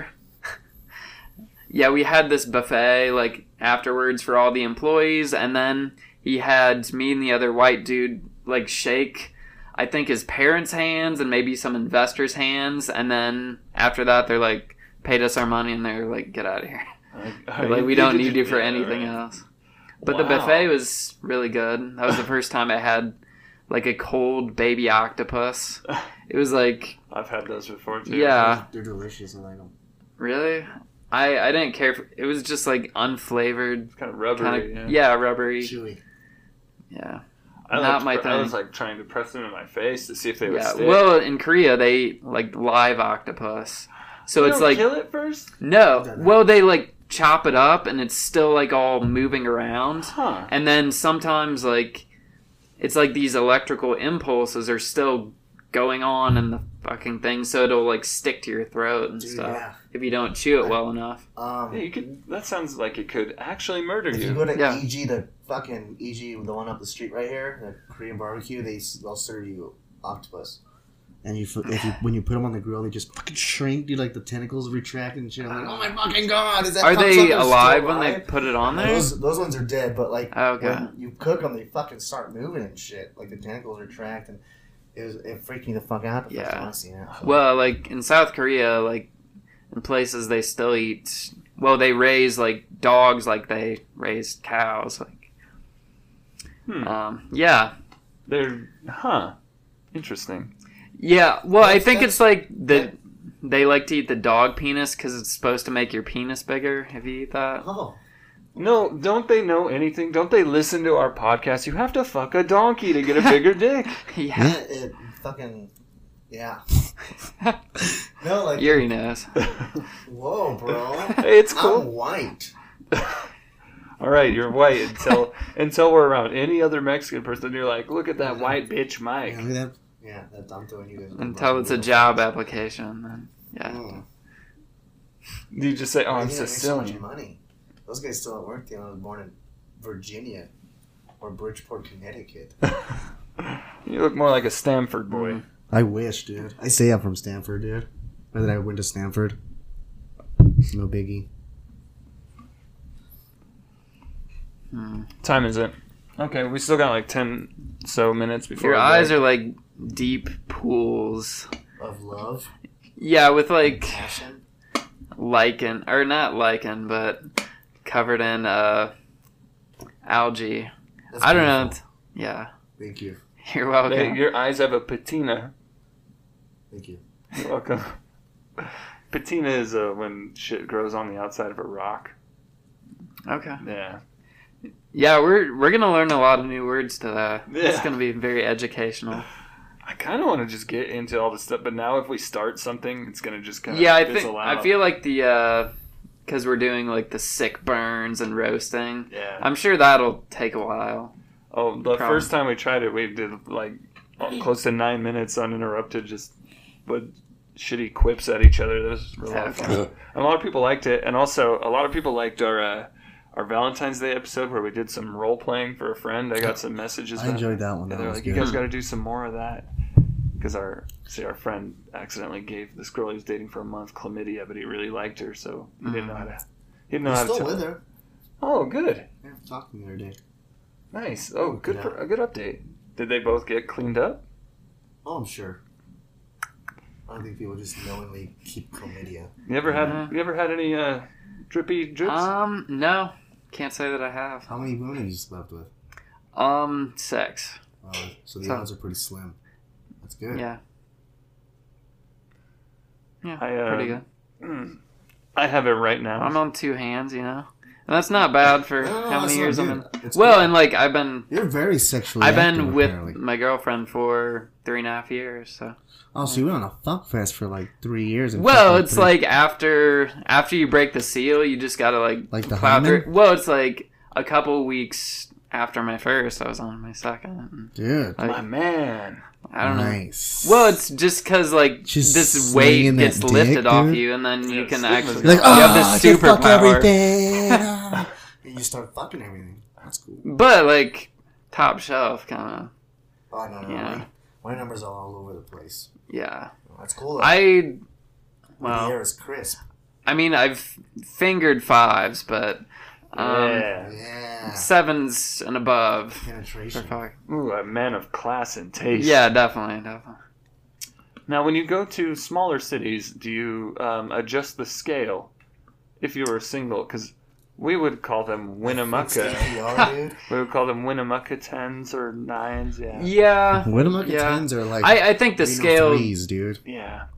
yeah, we had this buffet like afterwards for all the employees, and then he had me and the other white dude like shake, I think, his parents' hands and maybe some investors' hands, and then after that they're like paid us our money and they're like, get out of here. They're like, we don't need you for anything else. But the buffet was really good. That was the first time I had like a cold baby octopus. It was like I've had those before too. Yeah, they're delicious. I like them. Really? I didn't care for it. Was just like unflavored, kind of rubbery. Rubbery, chewy. Yeah, not my thing. I was like trying to press them in my face to see if they would stick. Well, in Korea they like live octopus, so you it's don't like kill it first. No, well they like chop it up and it's still like all moving around, and then sometimes like. It's like these electrical impulses are still going on in the fucking thing, so it'll like stick to your throat and stuff if you don't chew it well enough. Yeah, you could. That sounds like it could actually murder you. If you go to EG, the fucking EG, the one up the street right here, the Korean barbecue, they'll serve you octopus. And when you put them on the grill, they just fucking shrink, dude. Like the tentacles retract and shit. I'm like, oh my fucking god! Are they alive when they put it on there? Those ones are dead, but like when you cook them, they fucking start moving and shit. Like the tentacles retract, and it freaked me the fuck out the first time I seen it. So. Well, like in South Korea, like in places they still eat. Well, they raise like dogs like they raise cows. Like, yeah, they're interesting. Yeah, well, I think it's like they like to eat the dog penis because it's supposed to make your penis bigger if you eat that. Oh. No, don't they know anything? Don't they listen to our podcast? You have to fuck a donkey to get a bigger dick. Yeah. It fucking... Yeah. No, like... Yuri knows. Whoa, bro. Hey, it's cool. I'm white. All right, you're white until we're around any other Mexican person. You're like, look at that white bitch, Mike. Yeah, look at that. Yeah, I'm throwing you guys. Until it's a job application, then yeah. You just say, "Oh, I'm so Sicilian." much money. Those guys still at work. I was born in Virginia or Bridgeport, Connecticut. You look more like a Stanford boy. I wish, dude. I say I'm from Stanford, dude. Or that I went to Stanford. No biggie. Time is it? Okay, we still got like 10 so minutes before. Your eyes are like deep pools. Of love. Yeah, with like Passion. lichen, or not lichen, but covered in algae. That's I don't know. beautiful. Yeah, Thank you. you're welcome. Hey, your eyes have a patina. Thank you. You're welcome. Patina is when shit grows on the outside of a rock. Okay. Yeah. Yeah, we're gonna learn a lot of new words today. It's Yeah. gonna be very educational. I kind of want to just get into all this stuff, but now if we start something, it's gonna just kind of Yeah, I feel like the because we're doing like the sick burns and roasting. Yeah. I'm sure that'll take a while. Oh, the Probably. first time we tried it, we did like close to 9 minutes uninterrupted, just with shitty quips at each other. That was really a lot of fun. And a lot of people liked it, and also a lot of people liked our Valentine's Day episode where we did some role playing for a friend. I got some messages. I enjoyed that one. And That they're was like, good. "You guys got to do some more of that," because our friend accidentally gave this girl he was dating for a month chlamydia, but he really liked her, so he didn't know how to. He didn't know You're how to still tell with her. her. Oh, good. Yeah, talked to me the other day. Nice. Oh, good Yeah. for a good update. Did they both get cleaned up? Oh, I'm sure. I don't think people just knowingly keep chlamydia. You ever had Yeah. you ever had any drippy drips? No, can't say that I have. How many women have you slept with? 6. So the So- odds are pretty slim. That's good. Yeah. Yeah, I, pretty good. I have it right now. I'm on 2 hands, you know, and that's not bad for No, how that's many not years I'm good. in. It's Well, good. and like I've been You're very sexually active, with apparently. my girlfriend for 3.5 years. So Oh, so you went on a fuck fest for like 3 years. And well, fucking it's three- like after you break the seal, you just gotta Like the plow through. hymen? Well, it's like a couple weeks after my first, I was on my second. Dude. Like, My man. I don't know. Nice. Well, it's just because like Just this weight slinging that gets dick, lifted off dude. you, and then you Yeah, can stigma's actually You're like, gone. you oh, have I this can fuck superpower. everything. And you start fucking everything. That's cool. But like top shelf, kind of. Oh, no. Yeah. My numbers are all over the place. Yeah. That's cool. The the air is crisp. I mean, I've fingered 5s, but Yeah. Yeah. 7s and above. For Penetration. fuck. Ooh, a man of class and taste. Yeah, definitely. Now, when you go to smaller cities, do you adjust the scale if you were single? Because we would call them Winnemucca. CPR, dude. We would call them Winnemucca 10s or 9s. Yeah. Yeah. Winnemucca Yeah. 10s are like I think the Reno scale, 3s, dude. Yeah.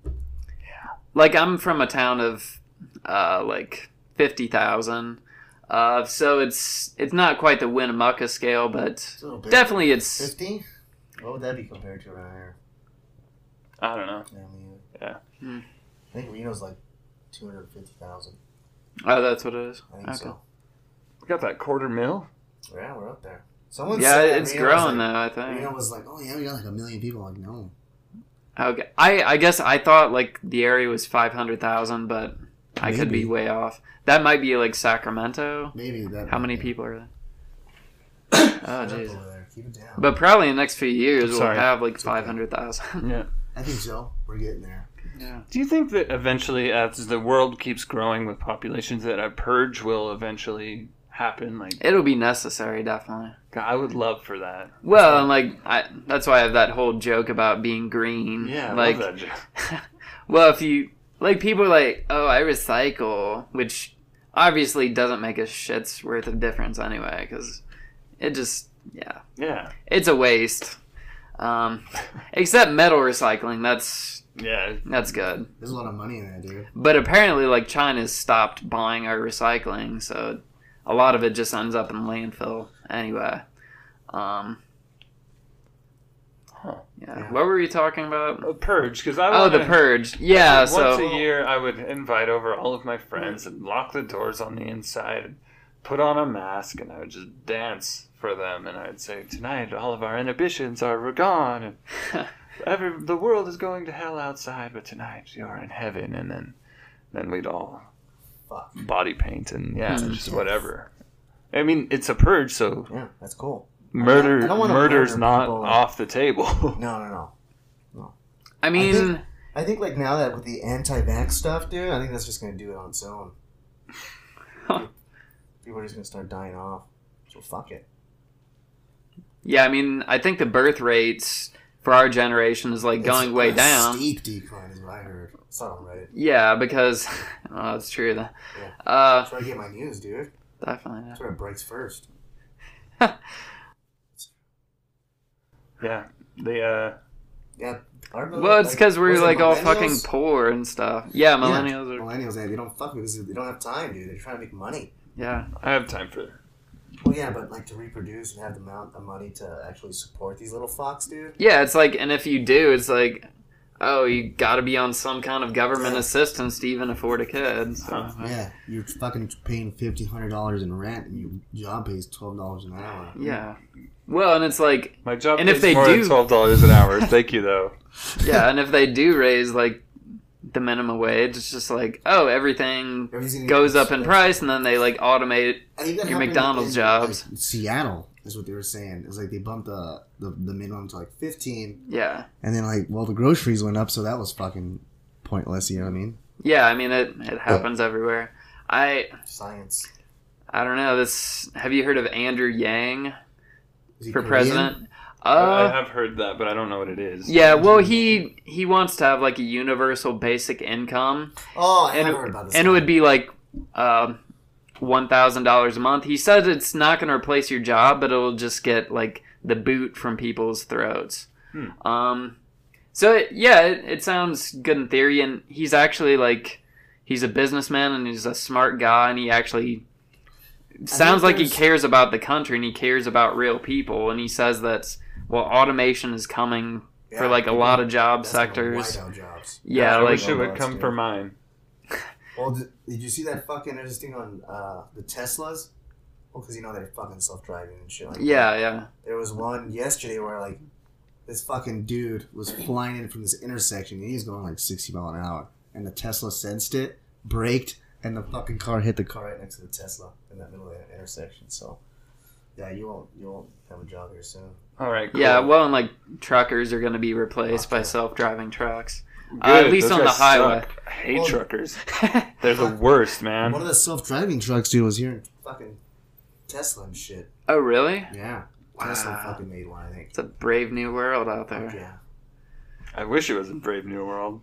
like I'm from a town of like 50,000. So it's not quite the Winnemucca scale, but It's a little bit. definitely it's 50? What would that be compared to around here? I don't know. Yeah. Hmm. I think Reno's like 250,000. oh, that's what it is. I think Okay. so. We got that $250,000. Yeah, we're up there. Someone Yeah, said it's Reno was growing like, though. I think. Reno was like, oh yeah, we got like 1 million people. Like, no. Okay, I guess I thought like the area was 500,000, but I could be Maybe. way off. That might be like Sacramento. Maybe that. How many yeah. people are there? Shut Oh up jeez. over there. Keep it down. But probably in the next few years we'll Sorry. have like It's okay. 500,000. Yeah. I think so. We're getting there. Yeah. Do you think that eventually, as the world keeps growing with populations, that a purge will eventually happen? Like, It'll be necessary, definitely. God, I would love for that. Well, and like that's why I have that whole joke about being green. Yeah, I like, love that joke. well, if you like, people are like, oh, I recycle, which obviously doesn't make a shit's worth of difference anyway, because it just Yeah. it's a waste. Except metal recycling, Yeah. that's good. There's a lot of money in that, dude. But apparently, like China's stopped buying our recycling, so a lot of it just ends up in landfill anyway. Yeah. What were we talking about? A purge, because I Oh, want the purge. Yeah. Once So a year, I would invite over all of my friends and lock the doors on the inside and put on a mask, and I would just dance for them, and I'd say, tonight all of our inhibitions are gone, and the world is going to hell outside, but tonight you're in heaven, and then we'd all Fuck. body paint and just Yes. whatever. I mean, it's a purge, so Yeah, that's cool. murder I don't wanna murder's murder not people. off the table. No. I mean, I think like now that with the anti-vax stuff, dude, I think that's just gonna do it on its own. People are just gonna start dying off. So fuck it. Yeah, I mean, I think the birth rates for our generation is like going way down. Steep decline is what I heard. It's not on Reddit. Yeah, because that's true. Yeah. That's where I get my news, dude. Definitely. That's where it breaks first. Yeah, they Yeah. Well, it's because we're was it like all fucking millennials? poor and stuff. Yeah, millennials are. Millennials, they don't fuck with this. They don't have time, dude. They're trying to make money. Yeah. I have time for it. Well, yeah, but like to reproduce and have the amount of money to actually support these little fucks, dude. Yeah, it's like, and if you do, it's like, oh, you got to be on some kind of government Yeah. assistance to even afford a kid. So. Yeah, you're fucking paying $1,500 in rent, and your job pays $12 an hour. Yeah. Well, and it's like, My job And pays if they more do- than $12 an hour. Thank you, though. yeah, and if they do raise like the minimum wage, it's just like, oh, everything Everything's gonna goes get up in expensive. price, and then they like automate. I think that your happened McDonald's in, jobs. like, Seattle is what they were saying. It's like they bumped the minimum to like 15, Yeah. and then like the groceries went up, so that was fucking pointless. You know what I mean? Yeah, I mean, it happens everywhere. Science. I don't know. Have you heard of Andrew Yang Is he for Korean? president? I have heard that, but I don't know what it is. Yeah, well, he wants to have like a universal basic income, Oh, I and have heard about this. and it would be like $1,000 a month. He said it's not going to replace your job, but it'll just get like the boot from people's throats. So it sounds good in theory, and he's actually like he's a businessman and he's a smart guy, and he actually sounds like he cares about the country and he cares about real people, and he says that automation is coming for like a lot of job sectors. Wipe out jobs. Yeah, I like wish it would robots, come dude. for mine. Well, did you see that fucking interesting on the Teslas? Well, because you know they're fucking self-driving and shit like that. yeah. There was one yesterday where like this fucking dude was flying in from this intersection and he's going like 60 miles an hour, and the Tesla sensed it, braked, and the fucking car hit the car right next to the Tesla in that middle of the intersection. So yeah, you won't have a job here soon. All right. Cool. Yeah, well, and like truckers are going to be replaced by self-driving trucks. Good. At least Those on the guys highway. suck. I hate Well, truckers. They're the worst, man. One of the self-driving trucks, dude, was here in fucking Tesla and shit. Oh, really? Yeah, Wow. Tesla fucking made one, I think. It's a brave new world out there. Fuck yeah. I wish it was a Brave New World.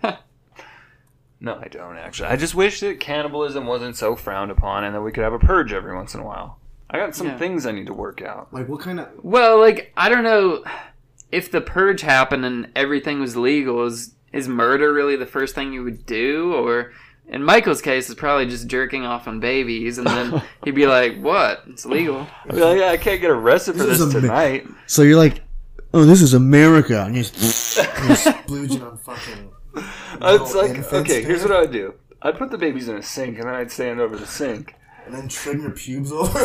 No, I don't actually. I just wish that cannibalism wasn't so frowned upon and that we could have a purge every once in a while. I got some Yeah. things I need to work out. Like what kind of? Well, like, I don't know if the purge happened and everything was legal. Is murder really the first thing you would do? Or in Michael's case, it's probably just jerking off on babies, and then he'd be like, "What? It's legal." I'd be like, yeah, I can't get arrested for This this is a tonight. So you're like, oh, this is America, and you're splooging on fucking. It's like, infants, okay, here's dude. what I'd do. I'd put the babies in a sink, and then I'd stand over the sink. And then trim your pubes over.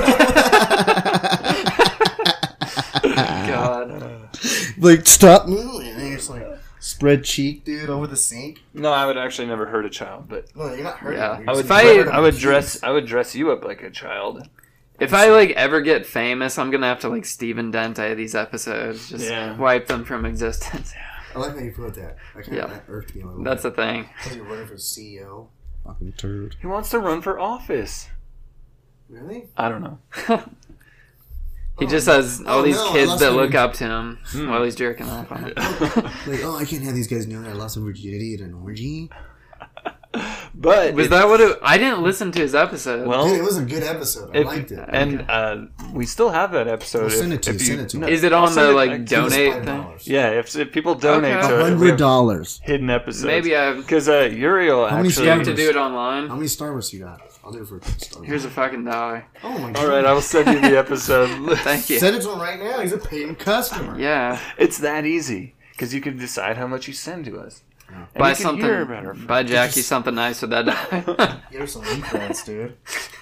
God. Like, stop moving. And then you're just like, spread cheek, dude, over the sink. No, I would actually never hurt a child, but No, you're not hurting. Yeah. You're I would. just hurting I would pubes. dress you up like a child. If I like ever get famous, I'm gonna have to like Steven Dente these episodes, just Yeah. wipe them from existence. I like how you put that. That kind Yeah. of that irked me a little That's bit. the thing. I thought you were running for CEO. Fucking turd. He wants to run for office. Really? I don't know. He just has all these no, I kids lost that my look virginity. up to him while he's jerking off on it. Like, oh, I can't have these guys know that I lost my virginity at an orgy. But Was that what it? I didn't listen to his episode. well? Dude, it was a good episode. I If- liked it. And we still have that episode. Well, send it to you, send it to me. is it I'll on send the it like back to you. donate $5. thing? Yeah, if people donate Okay. to it, we have $100. hidden episodes. Maybe I. Because Uriel How many actually. You have to Starburst? do it online. How many Starbursts you got? I'll do it for Starburst. Here's a fucking dollar. Oh my god. All right, I will send you the episode. Thank you. Send it to him right now. He's a paying customer. Yeah. It's that easy because you can decide how much you send to us. Yeah. And Buy you can something. hear about our Buy Jackie something nice with that dollar. Get her some wheat breads, dude.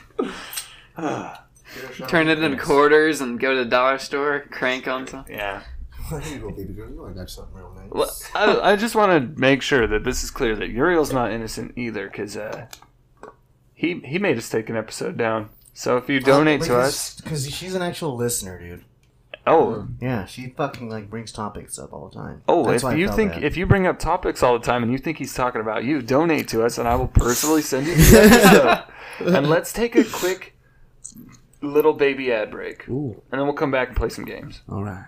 Turn it into quarters and go to the dollar store. Crank on some. Yeah. Here you go, baby girl. You know I got something real nice. Well, I just want to make sure that this is clear that Uriel's not innocent either because he made us take an episode down. So if you donate to us, because she's an actual listener, dude. Oh, Yeah, she fucking like brings topics up all the time. oh! That's why I If you felt think bad. if you bring up topics all the time and you think he's talking about you, donate to us and I will personally send you the episode. And let's take a quick little baby ad break, Ooh, and then we'll come back and play some games. all right.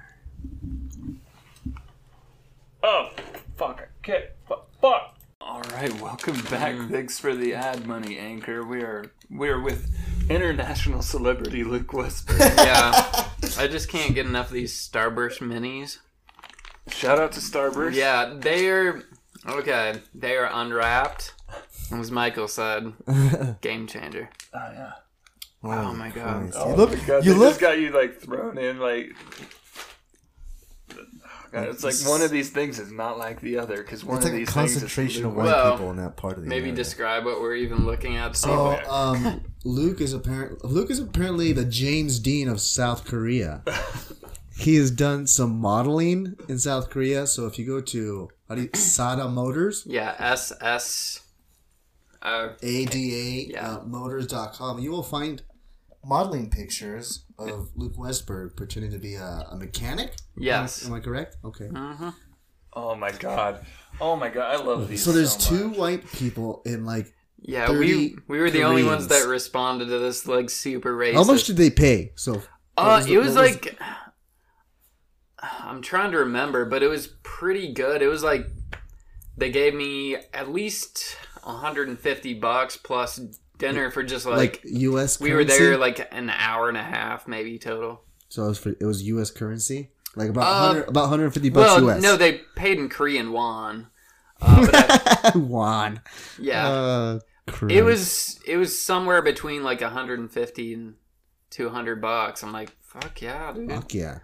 Oh, fuck! Okay, fuck. All right, welcome back. Thanks for the ad money, Anchor. We are with international celebrity Luke Westberg. Yeah, I just can't get enough of these Starburst minis. Shout out to Starburst. Yeah, they are okay. They are unwrapped. As Michael said, game changer. Oh yeah. Oh my god. Christ. Oh You look, my God, you they look. just got you like thrown in like. God, it's like one of these things is not like the other because one It's of like a these things concentration is of white Well, people in that part of the Maybe area. describe what we're even looking at. So, Luke is apparently the James Dean of South Korea. He has done some modeling in South Korea. So if you go to Sada Motors, Yeah, SS. ADA Yeah. Motors.com, you will find modeling pictures of Luke Westberg pretending to be a mechanic. Yes. Am I correct? Okay. Oh my god! Oh my god! I love these. So there's two much. white people in like. Yeah, 30 we were the only ones Koreans. that responded to this like super racist. How much did they pay? So It was like I'm trying to remember, but it was pretty good. It was like they gave me at least $150 plus dinner for just like U.S. we currency? were there like an hour and a half maybe total. So it was U.S. currency, like about about $150 Well, US. no, they paid in Korean won. But Won. yeah, Christ. it was somewhere between like 150 and $200. I'm like, fuck yeah, dude. Fuck yeah.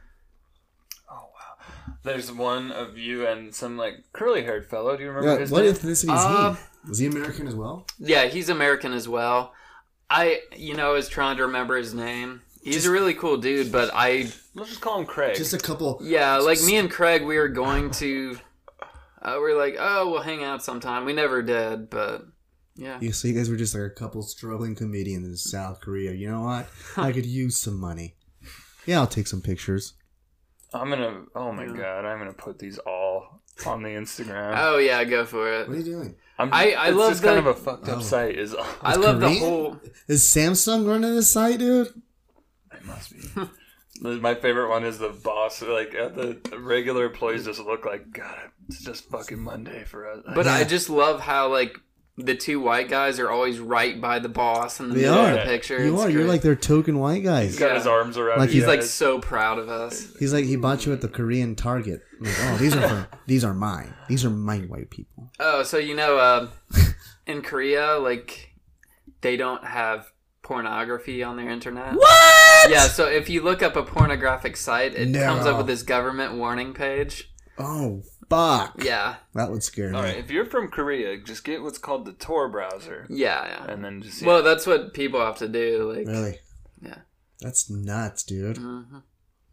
There's one of you and some like curly-haired fellow. Do you remember Yeah, his what name? ethnicity is he? Is he American as well? Yeah, he's American as well. I was trying to remember his name. He's a really cool dude, but Let's just call him Craig. Just a couple. yeah, like me and Craig, we were going to, we were like, oh, we'll hang out sometime. We never did, but yeah. So you guys were just like a couple struggling comedians in South Korea. You know what? I could use some money. Yeah, I'll take some pictures. Oh my god! I'm gonna put these all on the Instagram. Oh yeah, go for it. What are you doing? I it's love just kind the- of a fucked up site. Is all. I love the Korean? whole. Is Samsung running this site, dude? It must be. My favorite one is the boss. Like the regular employees just look like God. It's just fucking Monday for us. But Yeah. I just love how like the two white guys are always right by the boss in the They middle of are. the picture. You It's are. You're great. like their token white guys. he's got his arms around. Like you He's like guys. so proud of us. He's like he bought you at the Korean Target. Like, oh, these are mine. These are my white people. Oh, so in Korea, like they don't have pornography on their internet. What? Yeah, so if you look up a pornographic site, it No. comes up with this government warning page. Oh fuck. Yeah, That would scare me. All right, if you're from Korea, just get what's called the Tor browser, yeah. and then just Well, that's what people have to do. Like, Really? Yeah. That's nuts, dude. mhm.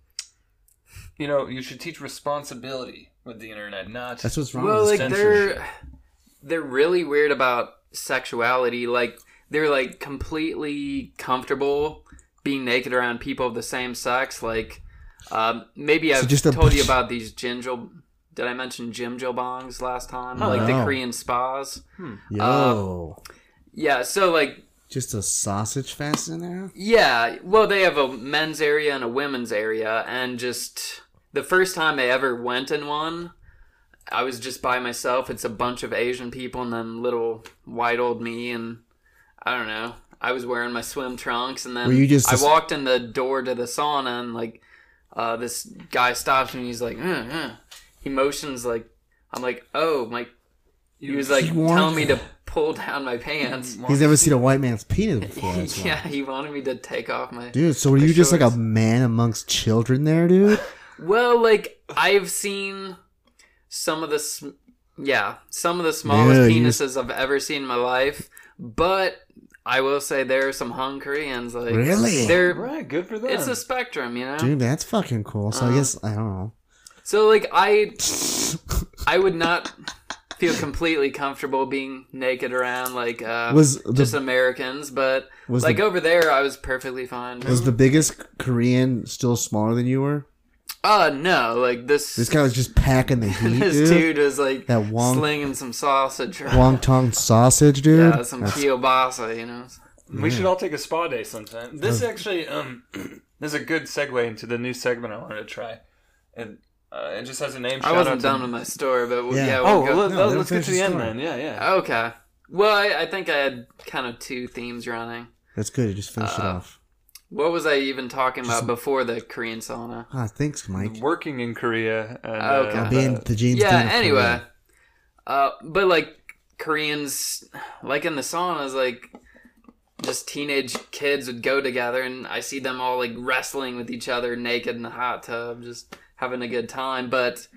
you should teach responsibility with the internet, not That's what's wrong well, with like this censorship. they're really weird about sexuality. Like they're like completely comfortable being naked around people of the same sex. Like maybe I've just a told you bunch- about these Jimjil. Did I mention Jimjil bongs last time? Oh, Like the no. Korean spas. Yo. Yeah, so like Just a sausage fest in there? yeah, well they have a men's area and a women's area, and just the first time I ever went in one, I was just by myself. It's a bunch of Asian people and then little white old me, and I don't know. I was wearing my swim trunks, and then Were you just I walked in the door to the sauna, and like this guy stops me. And he's like, he motions like I'm like, oh my. He was like He wanted- telling me to pull down my pants. He's never seen a white man's penis before. That's why. Yeah, he wanted me to take off my. Dude, so were My you just like a shorts. man amongst children there, dude? Well, like I've seen some of the some of the smallest Dude, you penises I've ever seen in my life, but I will say there are some hung Koreans. Like Really? they're Right, good for them. it's a spectrum, you know. Dude, that's fucking cool. So I guess, I don't know. So like I would not feel completely comfortable being naked around like Was the- just Americans, but Was like the- over there I was perfectly fine. Was the biggest Korean still smaller than you were? No, like This guy was just packing the heat, this dude was like that slinging some sausage. wonton sausage, dude. Yeah, some kielbasa, you know. We should all take a spa day sometime. This actually, this is a good segue into the new segment I wanted to try, and it just has a name. I wasn't done with my story, but Yeah. we'll go. Let's get to the end story. then. Yeah. Okay. Well, I think I had kind of two themes running. That's good. You just finished it off. What was I even talking about before the Korean sauna? Thanks, Mike. Working in Korea. And, Okay. Being the jeans. Yeah, dude of anyway. Korea. But like Koreans, like in the saunas, like just teenage kids would go together, and I see them all like wrestling with each other naked in the hot tub, just having a good time. But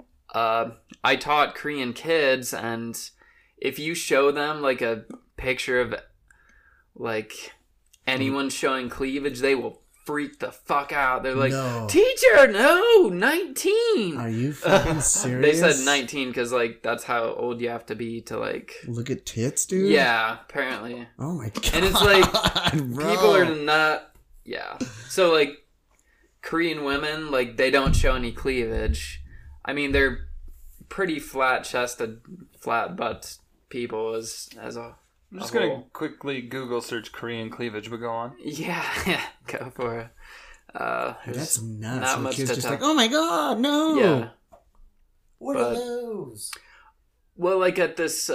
I taught Korean kids, and if you show them like a picture of like anyone showing cleavage, they will freak the fuck out. They're like, No. "Teacher, no, 19." Are you fucking They serious? said 19 because like that's how old you have to be to like. Look at tits, dude. Yeah, apparently. Oh my god. And it's like bro. people are not. Yeah. So like Korean women, like they don't show any cleavage. I mean, they're pretty flat-chested, flat-butt people as a. I'm just a gonna whole. quickly Google search Korean cleavage, but go on. Yeah, go for it. There's That's nuts. not The much kid's to just tell. like, oh my god, no. Yeah. What But- are those? Well, like at this,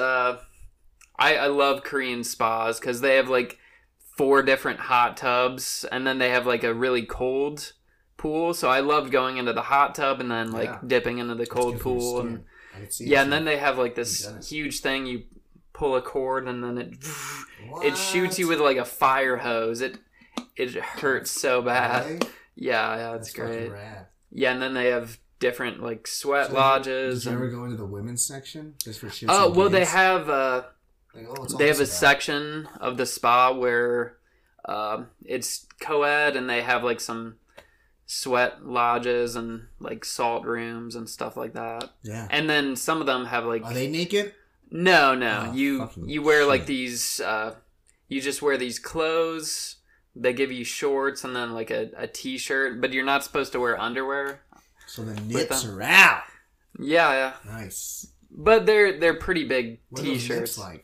I love Korean spas because they have like 4 different hot tubs, and then they have like a really cold pool. So I love going into the hot tub and then like Yeah. dipping into the cold Good for your pool, skin. and I can see yeah, it. and then they have like this You've done it. huge thing. You pull a cord, and then it What? shoots you with like a fire hose. It hurts so bad. Really? Yeah, it's That's fucking great. rad. Yeah, and then they have different like sweat So lodges. Did you and- ever go into the women's section just for shits? Oh and well, they gigs? have. Like, oh, what's all They have a this about? section of the spa where it's co-ed, and they have like some sweat lodges and like salt rooms and stuff like that. Yeah. And then some of them have like Are they naked? no, Oh, you fucking wear like shit. these you just wear these clothes. They give you shorts and then like a t-shirt, but you're not supposed to wear underwear. So the nips them. are out. Yeah. Nice. But they're pretty big What are those t-shirts. nips like?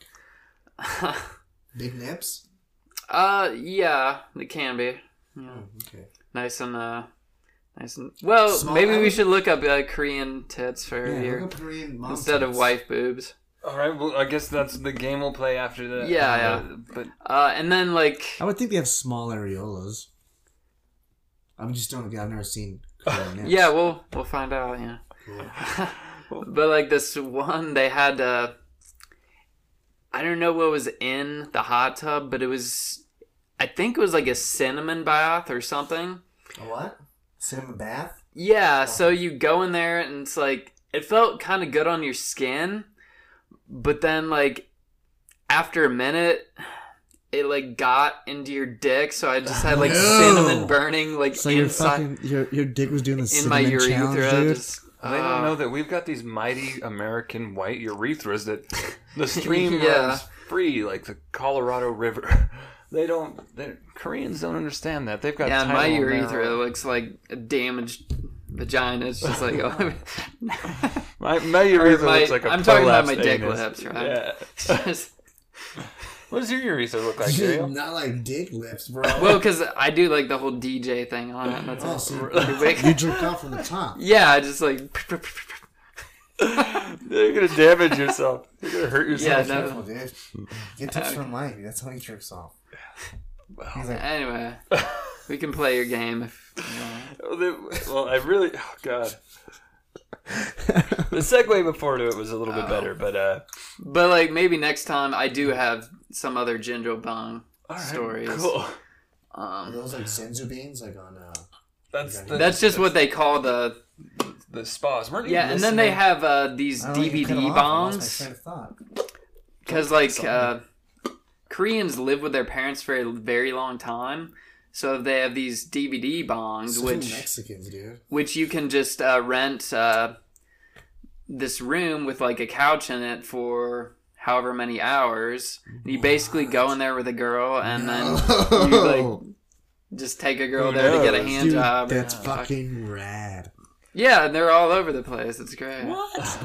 Big nips? Yeah, they can be. Yeah. Oh, okay. Nice and well. Small maybe we average? should look up Korean tits for Yeah, your look up Korean mom instead of tits. wife boobs. All right. Well, I guess that's the game we'll play after that. Yeah. But And then like I would think they have small areolas. I just don't. I've never seen Korean nips. yeah, we'll find out. Yeah. Cool. But like this one, they had I don't know what was in the hot tub, but I think it was like a cinnamon bath or something. A what? Cinnamon bath? Yeah, so you go in there and it's like it felt kind of good on your skin, but then like after a minute it like got into your dick, so I just had like No. cinnamon burning like So your inside fucking your dick was doing the in my cinnamon challenge, urethra. dude. Just, they don't know that we've got these mighty American white urethras that the stream Yeah. runs free like the Colorado River. Koreans don't understand that. They've got yeah, my Tylenol urethra now. looks like a damaged vagina. It's just like My urethra looks like a I'm talking about my prolapsed dick anus. lips, right? Yeah. Just- What does your urethra look like, Ariel? Not like dick lips, bro. well, because I do like the whole DJ thing on it. That's Oh, all. so Pretty big. you jerk off from the top. Yeah, I just like. You're gonna damage yourself. You're gonna hurt Yeah, yourself. no. Careful, dude. Get tips from Mike. That's how he jerks off. He's like, Anyway, we can play your game if you want. Well, I really. Oh God. The segue before to it was a little bit better, but But like maybe next time I do have some other Jinjo Bong stories. Cool. are those like senzu beans? Like on, That's just what they call the spas. Weren't you yeah, and then they have these I don't know, you cut 'em DVD off, I lost my bongs train of thought. because like Koreans live with their parents for a very long time, so they have these DVD bongs So do which Mexicans, dude. you can just rent this room with like a couch in it for however many hours. You basically go in there with a girl and then you like just take a girl Who there to get a knows? hand Dude, job. that's Yeah, fucking rad. Yeah, they're all over the place. It's great. What?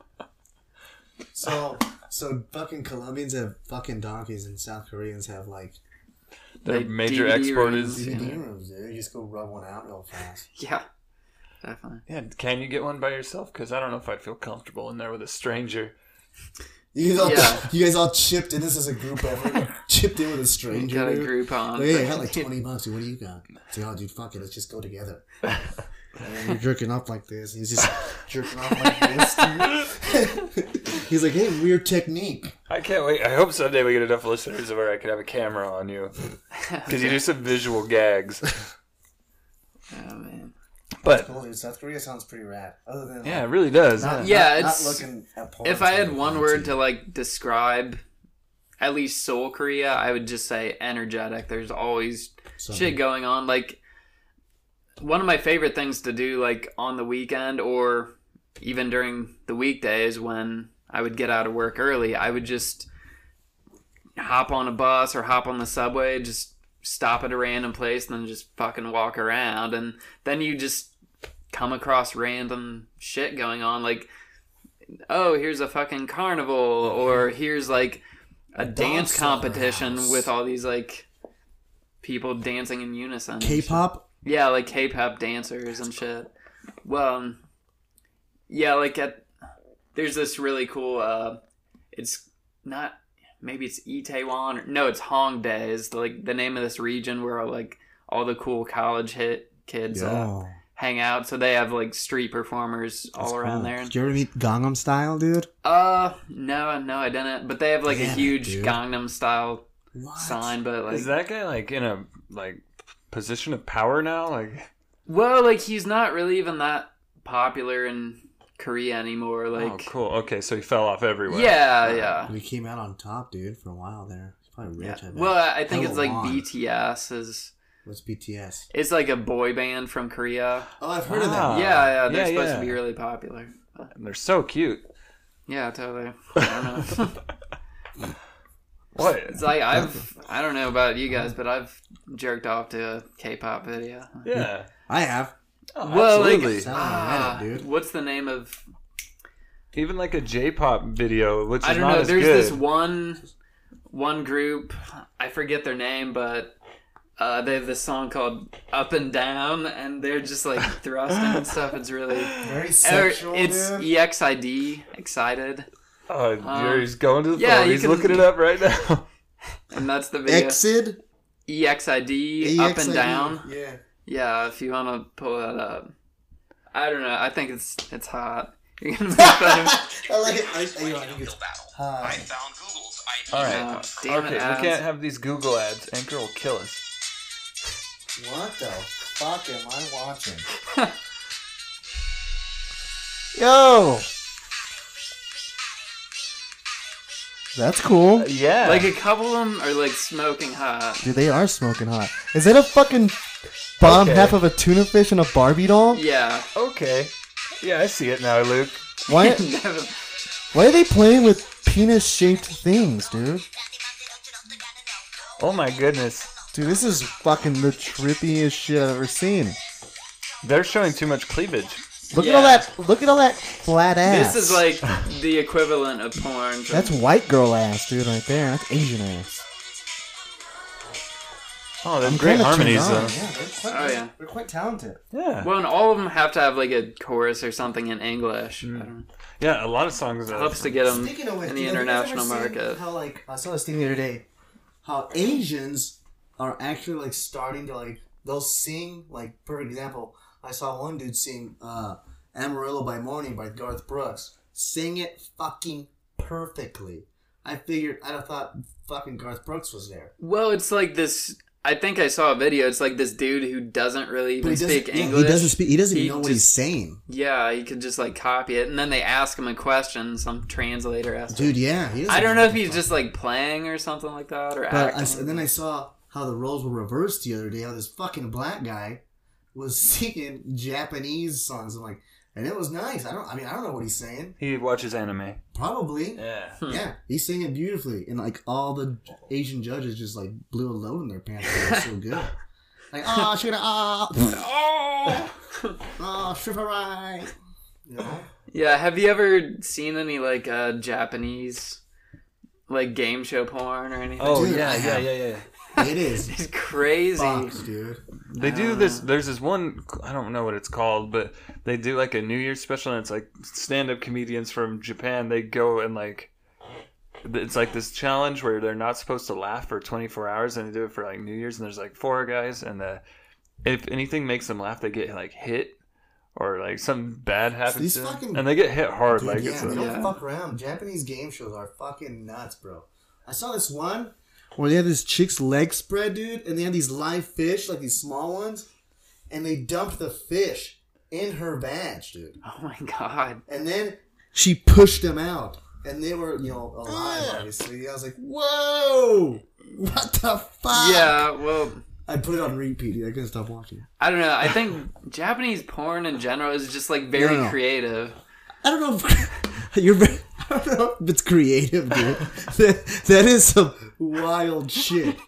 So fucking Colombians have fucking donkeys and South Koreans have like They're Like major DVD exporters. rooms. DVD rooms, dude. You just go rub one out real fast. Yeah, definitely. Yeah, can you get one by yourself? Because I don't know if I'd feel comfortable in there with a stranger. You guys all chipped in. This is a group effort. Chipped in with a stranger. Got a dude. group on. Oh, yeah, I got like $20. Dude, what do you got? Say, oh, dude, fuck it. Let's just go together. And then you're jerking off like this. He's just jerking off like this, dude. He's like, hey, weird technique. I can't wait. I hope someday we get enough listeners where I can have a camera on you. Because you do some visual gags. Oh man. But, Cool, dude. South Korea sounds pretty rad. Other than yeah, it really does. not, Yeah, not it's- looking at porn. If I had one word to like describe at least Seoul, Korea, I would just say energetic. There's always shit going on. Like one of my favorite things to do, like on the weekend or even during the weekdays when I would get out of work early, I would just hop on a bus or hop on the subway, just stop at a random place and then just fucking walk around. And then you just come across random shit going on. Like, oh, here's a fucking carnival, or here's like a dance competition with all these like people dancing in unison. and shit. K-pop? Yeah, like K-pop dancers and shit. Well, yeah, like there's this really cool. It's not. Maybe it's Itaewon. No, it's Hongdae is like the name of this region where like all the cool college hit kids hang out. So they have like street performers all around there. Did you ever meet Gangnam Style, dude? No, I didn't. But they have like a Damn it, huge dude. Gangnam Style What? sign. But like, Is that guy like in a like position of power now? Like, well, like he's not really even that popular in Korea anymore. Like, oh, cool. Okay, so he fell off everywhere. yeah. He came out on top, dude, for a while there. He's probably rich, I bet. Well, I think it's like Hello, Juan. BTS is. What's BTS? It's like a boy band from Korea. Oh, I've heard of Ah. that. Yeah, they're yeah, supposed yeah. to be really popular. And they're so cute. Yeah, totally. I don't know. What? It's like I don't know about you guys, but I've jerked off to a K-pop video. Yeah. I have. Oh, Well, like- absolutely. Sound on Reddit, dude. What's the name of? Even like a J-pop video, which is I don't not know. as There's good. this one group. I forget their name, but they have this song called "Up and Down," and they're just like thrusting and stuff. It's really. Very sexual, It's dude. EXID, excited, Oh, he's going to the yeah, phone. you He's can- looking it up right now. and that's the video. Exid? EXID, up and EXID? down. Yeah. Yeah, if you want to pull that up. I don't know. I think it's hot. You're gonna make fun of. I like it. I think it's hot. found Google's IP. All right. Oh, damn Okay, it, we ads. can't have these Google ads. Anchor will kill us. What the fuck am I watching? Yo! That's cool. Yeah. Like a couple of them are like smoking hot. Dude, they are smoking hot. Is that a fucking bomb Okay. half of a tuna fish and a Barbie doll? Yeah. Okay. Yeah, I see it now, Luke. Why, Never- why are they playing with penis-shaped things, dude? Oh my goodness. Dude, this is fucking the trippiest shit I've ever seen. They're showing too much cleavage. Look Yeah. at all that! Look at all that flat ass. This is like the equivalent of porn. from- That's white girl ass, dude, right there. That's Asian ass. Oh, there's I'm great kinda harmonies turned on. though. Yeah, they're quite, Oh, yeah. they're quite talented. Yeah. Well, and all of them have to have like a chorus or something in English. I don't know. Yeah, a lot of songs. Helps to get them Speaking of which, in the you know, you guys ever international seen market. How like I saw this thing the other day, how Asians are actually like starting to like they'll sing like for example, I saw one dude sing "Amarillo by Morning" by Garth Brooks, sing it fucking perfectly. I thought fucking Garth Brooks was there. Well, it's like this. I think I saw a video. It's like this dude who doesn't really even speak English. He doesn't speak. He doesn't He even know what he's just- saying, Yeah, he could just like copy it, and then they ask him a question. Some translator asks. dude. Yeah, he doesn't I don't know if what the he's fuck. just like playing or something like that, or But acting. and then I saw how the roles were reversed the other day. How this fucking black guy was singing Japanese songs. I'm like, and it was nice. I don't know what he's saying. He watches anime. Probably, Yeah. yeah. He's singing beautifully, and like all the Asian judges just like blew a load in their pants. It was so good. Like, oh, should I? Oh, stripper right. You know? Yeah, have you ever seen any like Japanese like game show porn or anything? Oh, Dude, yeah. It is. It's crazy. Fucks, dude. They do this. There's this one. I don't know what it's called, but they do like a New Year's special, and it's like stand-up comedians from Japan. They go and like, it's like this challenge where they're not supposed to laugh for 24 hours, and they do it for like New Year's. And there's like 4 guys, and if anything makes them laugh, they get like hit or like something bad happens to them, and they get hit hard. Dude, like yeah, it's they a, don't fuck around. Japanese game shows are fucking nuts, bro. I saw this one where they had this chick's leg spread, dude, and they had these live fish, like these small ones, and they dumped the fish in her vag, dude. Oh my god. And then she pushed them out, and they were, alive, obviously. I was like, whoa! What the fuck? Yeah, well, I put it on repeat, dude. I couldn't stop watching. I don't know. I think Japanese porn in general is just like very No. creative. I don't know if I don't know if it's creative, dude. That is some wild shit.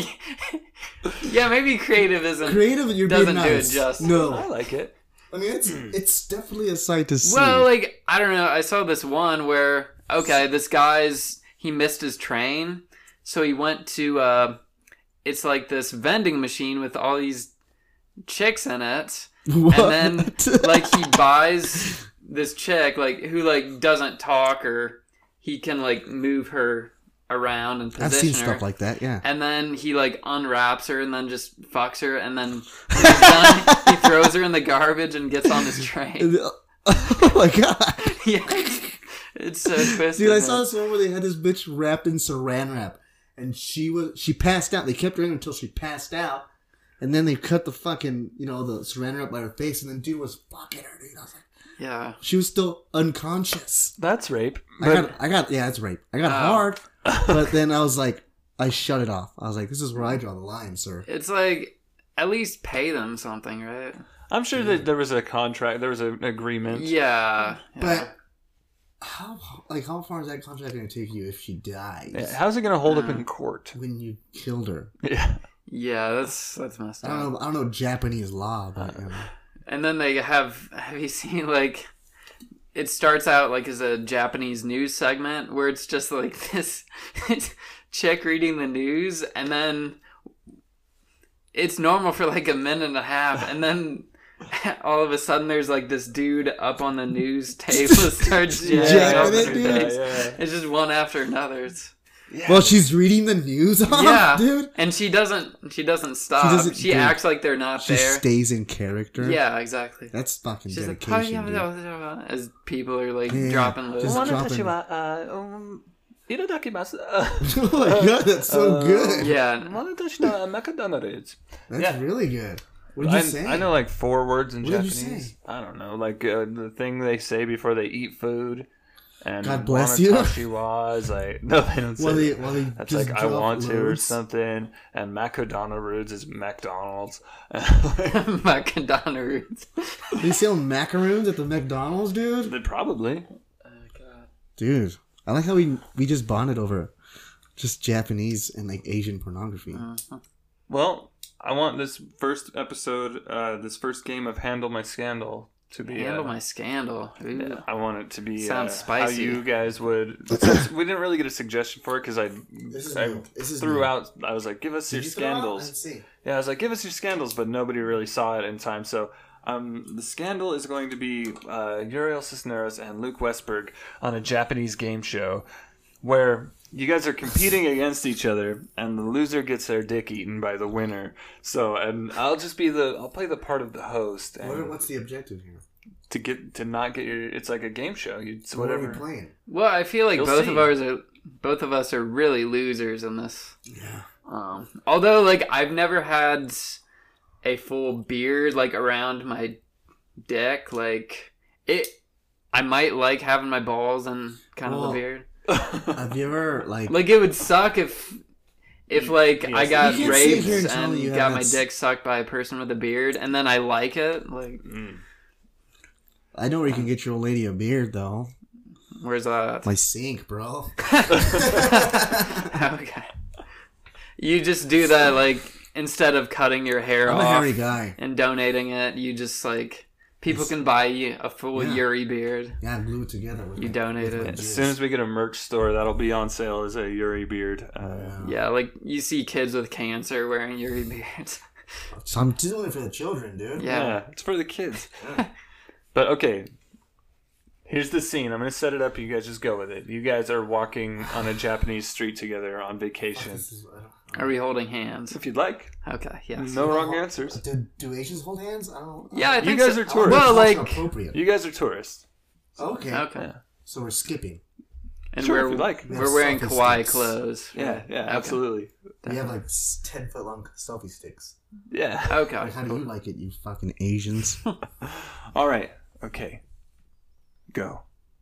Yeah, maybe creative isn't. Creative, you're doesn't being do nice. it justice. I No, like it. I mean it's definitely a sight to see. Well, like I don't know. I saw this one where this guy's he missed his train, so he went to it's like this vending machine with all these chicks in it, What? and then like he buys this chick like who like doesn't talk or he can like move her around and position I've seen her. stuff like that. Yeah. And then he like unwraps her and then just fucks her and then when he's done, he throws her in the garbage and gets on his train. Oh my god, Yeah, it's so twisted. dude! I man. saw this one where they had this bitch wrapped in Saran wrap, and she passed out. They kept her in until she passed out, and then they cut the fucking the Saran wrap by her face, and then dude was fucking her, dude. I was like, Yeah. she was still unconscious. That's rape. I got it's rape. I got hard, but then I was like, I shut it off. I was like, this is where I draw the line, sir. It's like at least pay them something, right? I'm sure that there was a contract. There was an agreement. Yeah. But how far is that contract going to take you if she dies? Yeah, how's it going to hold up in court? When you killed her. Yeah. Yeah, that's messed up. I don't know Japanese law, but And then they have you seen like it starts out like as a Japanese news segment where it's just like this chick reading the news and then it's normal for like a minute and a half and then all of a sudden there's like this dude up on the news table starts Jacking it, dude. It's just one after another. It's, well, she's reading the news off, yeah, dude. and she doesn't stop. She dude, acts like they're not She there. stays in character. Yeah, That's exactly. fucking She's like, dedication, dude. as people are like Yeah, dropping loads. just dropping. Oh my Oh my god, that's so good. Yeah, That's really good. What did you say? I know like 4 words in What did you Japanese. say? I don't know, like the thing they say before they eat food. And God bless you? was like no, they don't say that. Well, they That's just like I drop want to or loads. something. And Macadona Roots is McDonald's. Macadona roots. They sell macaroons at the McDonald's, dude. They probably. Dude, I like how we just bonded over just Japanese and like Asian pornography. Well, I want this first episode, this first game of Handle My Scandal to be Handle my scandal. Ooh. Yeah, I want it to be Sounds how spicy. you guys would. Since we didn't really get a suggestion for it because I threw new. out. I was like, "Give us your Did you throw it out? scandals." Let's see. Yeah, I was like, "Give us your scandals," but nobody really saw it in time. So, the scandal is going to be Uriel Cisneros and Luke Westberg on a Japanese game show where you guys are competing against each other, and the loser gets their dick eaten by the winner. So, and I'll play the part of the host. And What's the objective here? to not get your, it's like a game show. It's What are whatever. we playing? Well, I feel like You'll both see. of us are really losers in this. Yeah. Although, like, I've never had a full beard like around my dick. Like I might like having my balls and kind of Well, a beard. Have you ever like Like, it would suck if like I got You can't sit raped here and tell me and you got my haven't dick sucked by a person with a beard, and then I like it. Like, I know where you can get your old lady a beard though. where's that? My sink, bro. Okay. You just do that like instead of cutting your hair I'm off a hairy guy. and donating it, you just like people can buy you a full Yuri beard. Yeah, I glue it together. You donate it. As soon as we get a merch store, that'll be on sale as a Yuri beard. Yeah, like you see kids with cancer wearing Yuri beards. So I'm doing it for the children, dude. Yeah. It's for the kids. But okay, here's the scene. I'm going to set it up. You guys just go with it. You guys are walking on a Japanese street together on vacation. Are we holding hands? If you'd like. Okay, yes. No wrong answers. Do Asians hold hands? I don't. Yeah, I You think guys so. are tourists. Well, like, appropriate. You guys are tourists. Okay. okay. So we're skipping. And Sure, if we're you'd like. we're wearing Selfie kawaii sticks. clothes. Yeah, absolutely. We have like 10-foot long selfie sticks. Yeah. Okay. Like, how do you like it, you fucking Asians? All right. Okay. Go.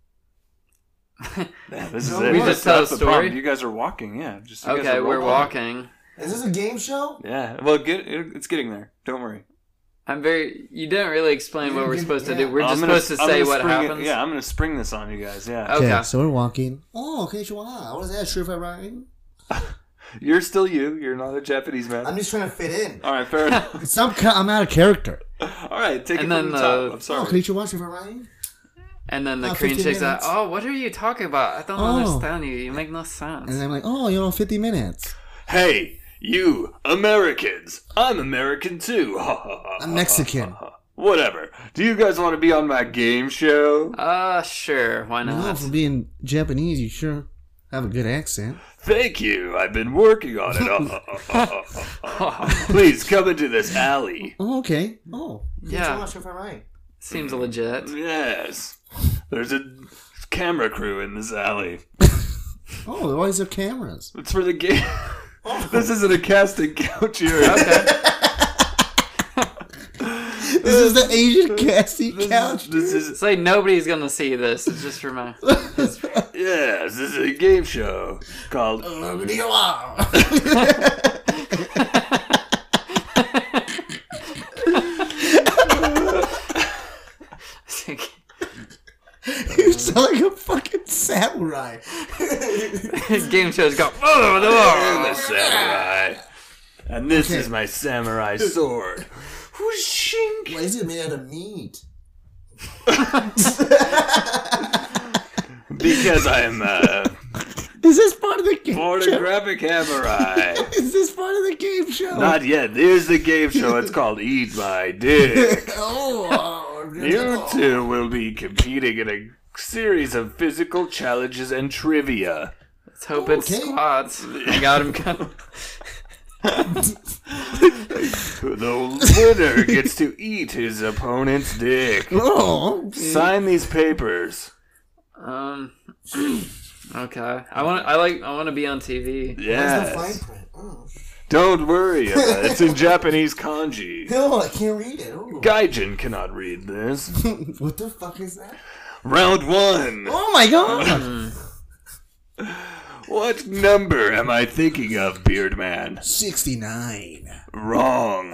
Yeah, this is No, it. we just tell That's a the story? problem. You guys are walking. Yeah. Just you guys Okay, are we're rolling. walking. Is this a game show? Yeah. Well, it's getting there. Don't worry. You didn't really explain what we're supposed to do. We're just I'm gonna- supposed to I'm say gonna what spring it- happens. Yeah, I'm going to spring this on you guys. Yeah. Okay. So we're walking. Oh, konnichiwa. What is that? Sure, if I'm right? You're still you. You're not a Japanese man. I'm just trying to fit in. All right, fair enough. I'm out of character. All right, take And it from then the top. I'm Oh, sorry. konnichiwa, sure, if I'm right? And then the 15 Korean chick's like, minutes. "Oh, what are you talking about? I don't Oh. understand you. You make no sense." And I'm like, oh, 50 minutes. Hey, you Americans! I'm American too. I'm Mexican. Whatever. Do you guys want to be on my game show? Sure. Why No, not? for being Japanese, you sure have a good accent. Thank you. I've been working on it. Please come into this alley. Oh, okay. Oh, Yeah. konnichiwa, sure, if I'm right? Seems legit. Yes. There's a camera crew in this alley. Oh, why is there cameras? It's for the game. This isn't a casting couch here. Okay. This is the Asian casting couch. This is It's like nobody's gonna see this. It's just for my. yes. This is a game show called. You sound like a fucking samurai. Game shows go. I'm a samurai, and this Okay. is my samurai sword. Whooshing. Why is it made out of meat? Because I'm Is this part of the game show? pornographic samurai. Is this part of the game show? Not yet. There's the game show. It's called Eat My Dick. You two will be competing in a series of physical challenges and trivia. Let's hope it's Okay. squats. I got him coming. The winner gets to eat his opponent's dick. Oh, Sign these papers. Okay. I want to be on TV. where's the Yes. fine print? Oh, Don't worry about it. It's in Japanese kanji. no, I can't read it. Oh. Gaijin cannot read this. What the fuck is that? Round 1. Oh my god! What number am I thinking of, Beardman? 69. Wrong.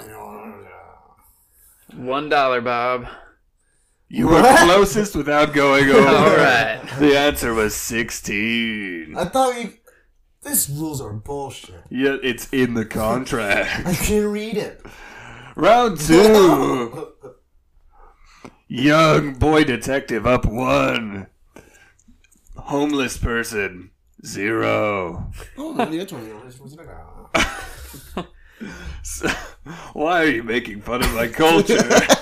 $1, Bob. You were closest without going over. All right. The answer was 16. I thought these rules are bullshit. Yeah, it's in the contract. I can't read it. Round 2. Young boy detective up 1. Homeless person 0. So, why are you making fun of my culture?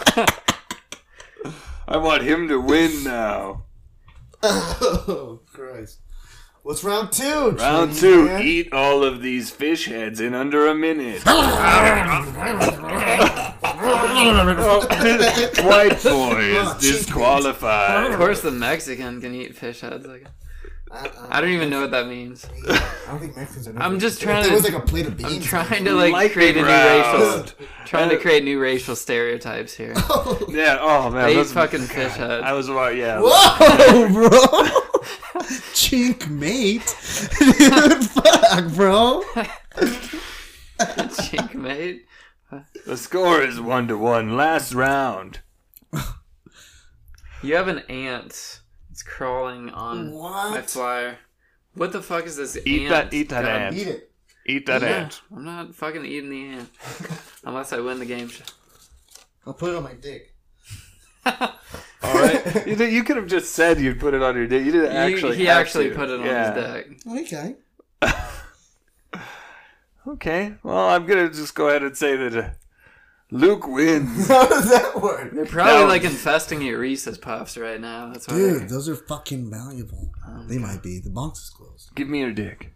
I want him to win now. Oh, Christ. What's round 2? Round 2. Eat all of these fish heads in under a minute. White boy is Of disqualified. course, the Mexican can eat fish heads. Like, I don't even know what that means. I don't think Mexicans are. I'm just trying It to- was like a plate of beans. I'm trying to like Lightning create a new round. create new racial stereotypes here. Yeah, oh man. They eat those- fucking fish heads. I was, yeah. Whoa, bro! Chink mate. Dude, fuck, bro. Chink, mate. The score is 1-1. Last round. You have an ant. It's crawling on What? my flyer. What the fuck is this Eat ant? that God, ant. Eat it. Eat that Yeah, ant. I'm not fucking eating the ant. Unless I win the game. I'll put it on my dick. All right. You could have just said you'd put it on your dick. You didn't actually. He have actually to. put it on Yeah. his dick. Okay. Okay. Well, I'm gonna just go ahead and say that Luke wins. How does that work? They're probably No. like infesting your Reese's Puffs right now. That's why. Dude, those are fucking valuable. They might be. The box is closed. Give me your dick.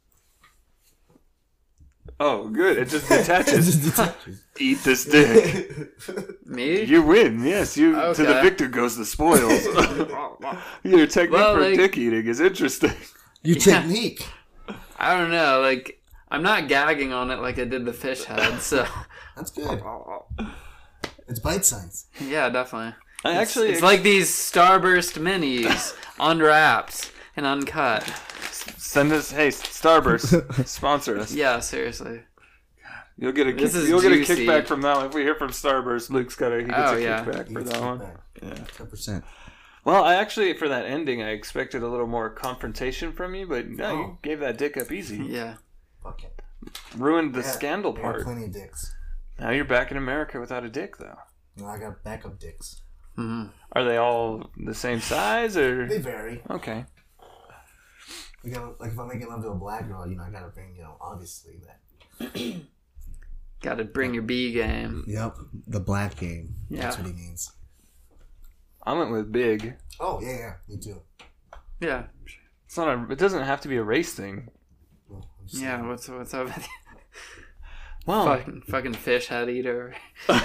Oh, good. It just detaches. Eat this dick. Me? You win. Yes, you. To the Okay. victor goes the spoils. Your technique Well, for like- dick eating is interesting. Your Yeah. technique. I don't know. Like, I'm not gagging on it like I did the fish head. So, That's good. It's bite size. yeah, definitely. I actually. It's like these Starburst minis, unwrapped and uncut. Send us. Hey, Starburst, sponsor us. Yeah, seriously. You'll get a This is you'll get a juicy. kickback from that one. If we hear from Starburst, Luke's got he gets Oh, a yeah. kickback for that one. Yeah. 10%. Well, I actually for that ending, I expected a little more confrontation from you, but no, you gave that dick up easy. Yeah. Fuck it. Ruined the Yeah, scandal I got part. plenty of dicks. Now you're back in America without a dick, though. No, I got backup dicks. Mm-hmm. Are they all the same size or? They vary. Okay. Like if I'm making love to a black girl, I gotta bring, obviously that. Got to bring your B game. Yep, the black game. Yeah. That's what he means. I went with big. Oh yeah, me too. Yeah. It's not a. It doesn't have to be a race thing. Well, I'm just Yeah. saying. What's up with you? Well, Fucking fish head eater.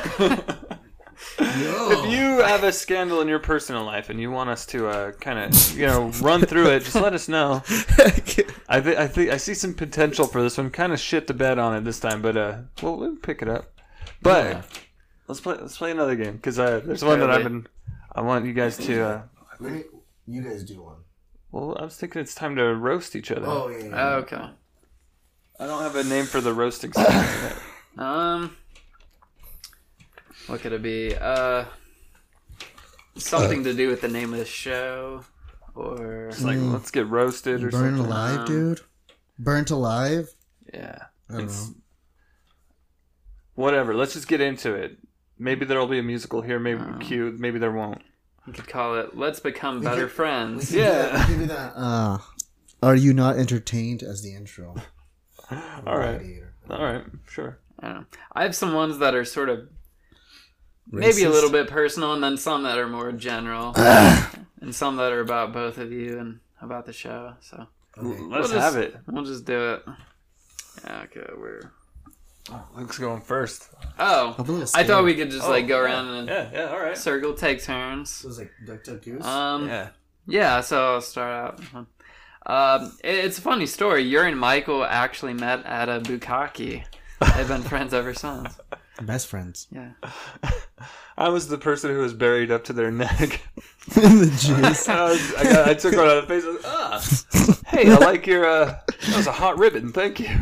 if you have a scandal in your personal life and you want us to kind of run through it, just let us know. I see some potential for this one. Kind of shit the bed on it this time, but we'll pick it up. But Yeah. let's play another game because there's one that I want you guys to. You guys do one. Well, I was thinking it's time to roast each other. Oh yeah. Oh, okay. I don't have a name for the roasting segment yet. What could it be? Something to do with the name of the show, or It's like let's get roasted or Burnt something. alive, dude. Burnt alive. Yeah. I don't It's- know. Whatever. Let's just get into it. Maybe there'll be a musical here. Maybe cute. Maybe there won't. you could call it "Let's Become Better Friends." Yeah. We can do that. Are you not entertained as the intro? All right. Radiator. All right. Sure. I don't know. I have some ones that are sort of maybe a Racist? little bit personal, and then some that are more general, and some that are about both of you and about the show. So Okay. Let's We'll have just- it. we'll just do it. Yeah, okay, we're. Luke's going first. Oh, I'm a little I scared. thought we could just like go around and Yeah. All right. circle, take turns. It was like Duck Duck Goose. Yeah. Yeah, so I'll start out. It's a funny story. Yuri and Michael actually met at a bukkake. They've been friends ever since. Best friends. Yeah. I was the person who was buried up to their neck. In the juice. I took one out of the face. I was, hey, I like your. That was a hot ribbon. Thank you.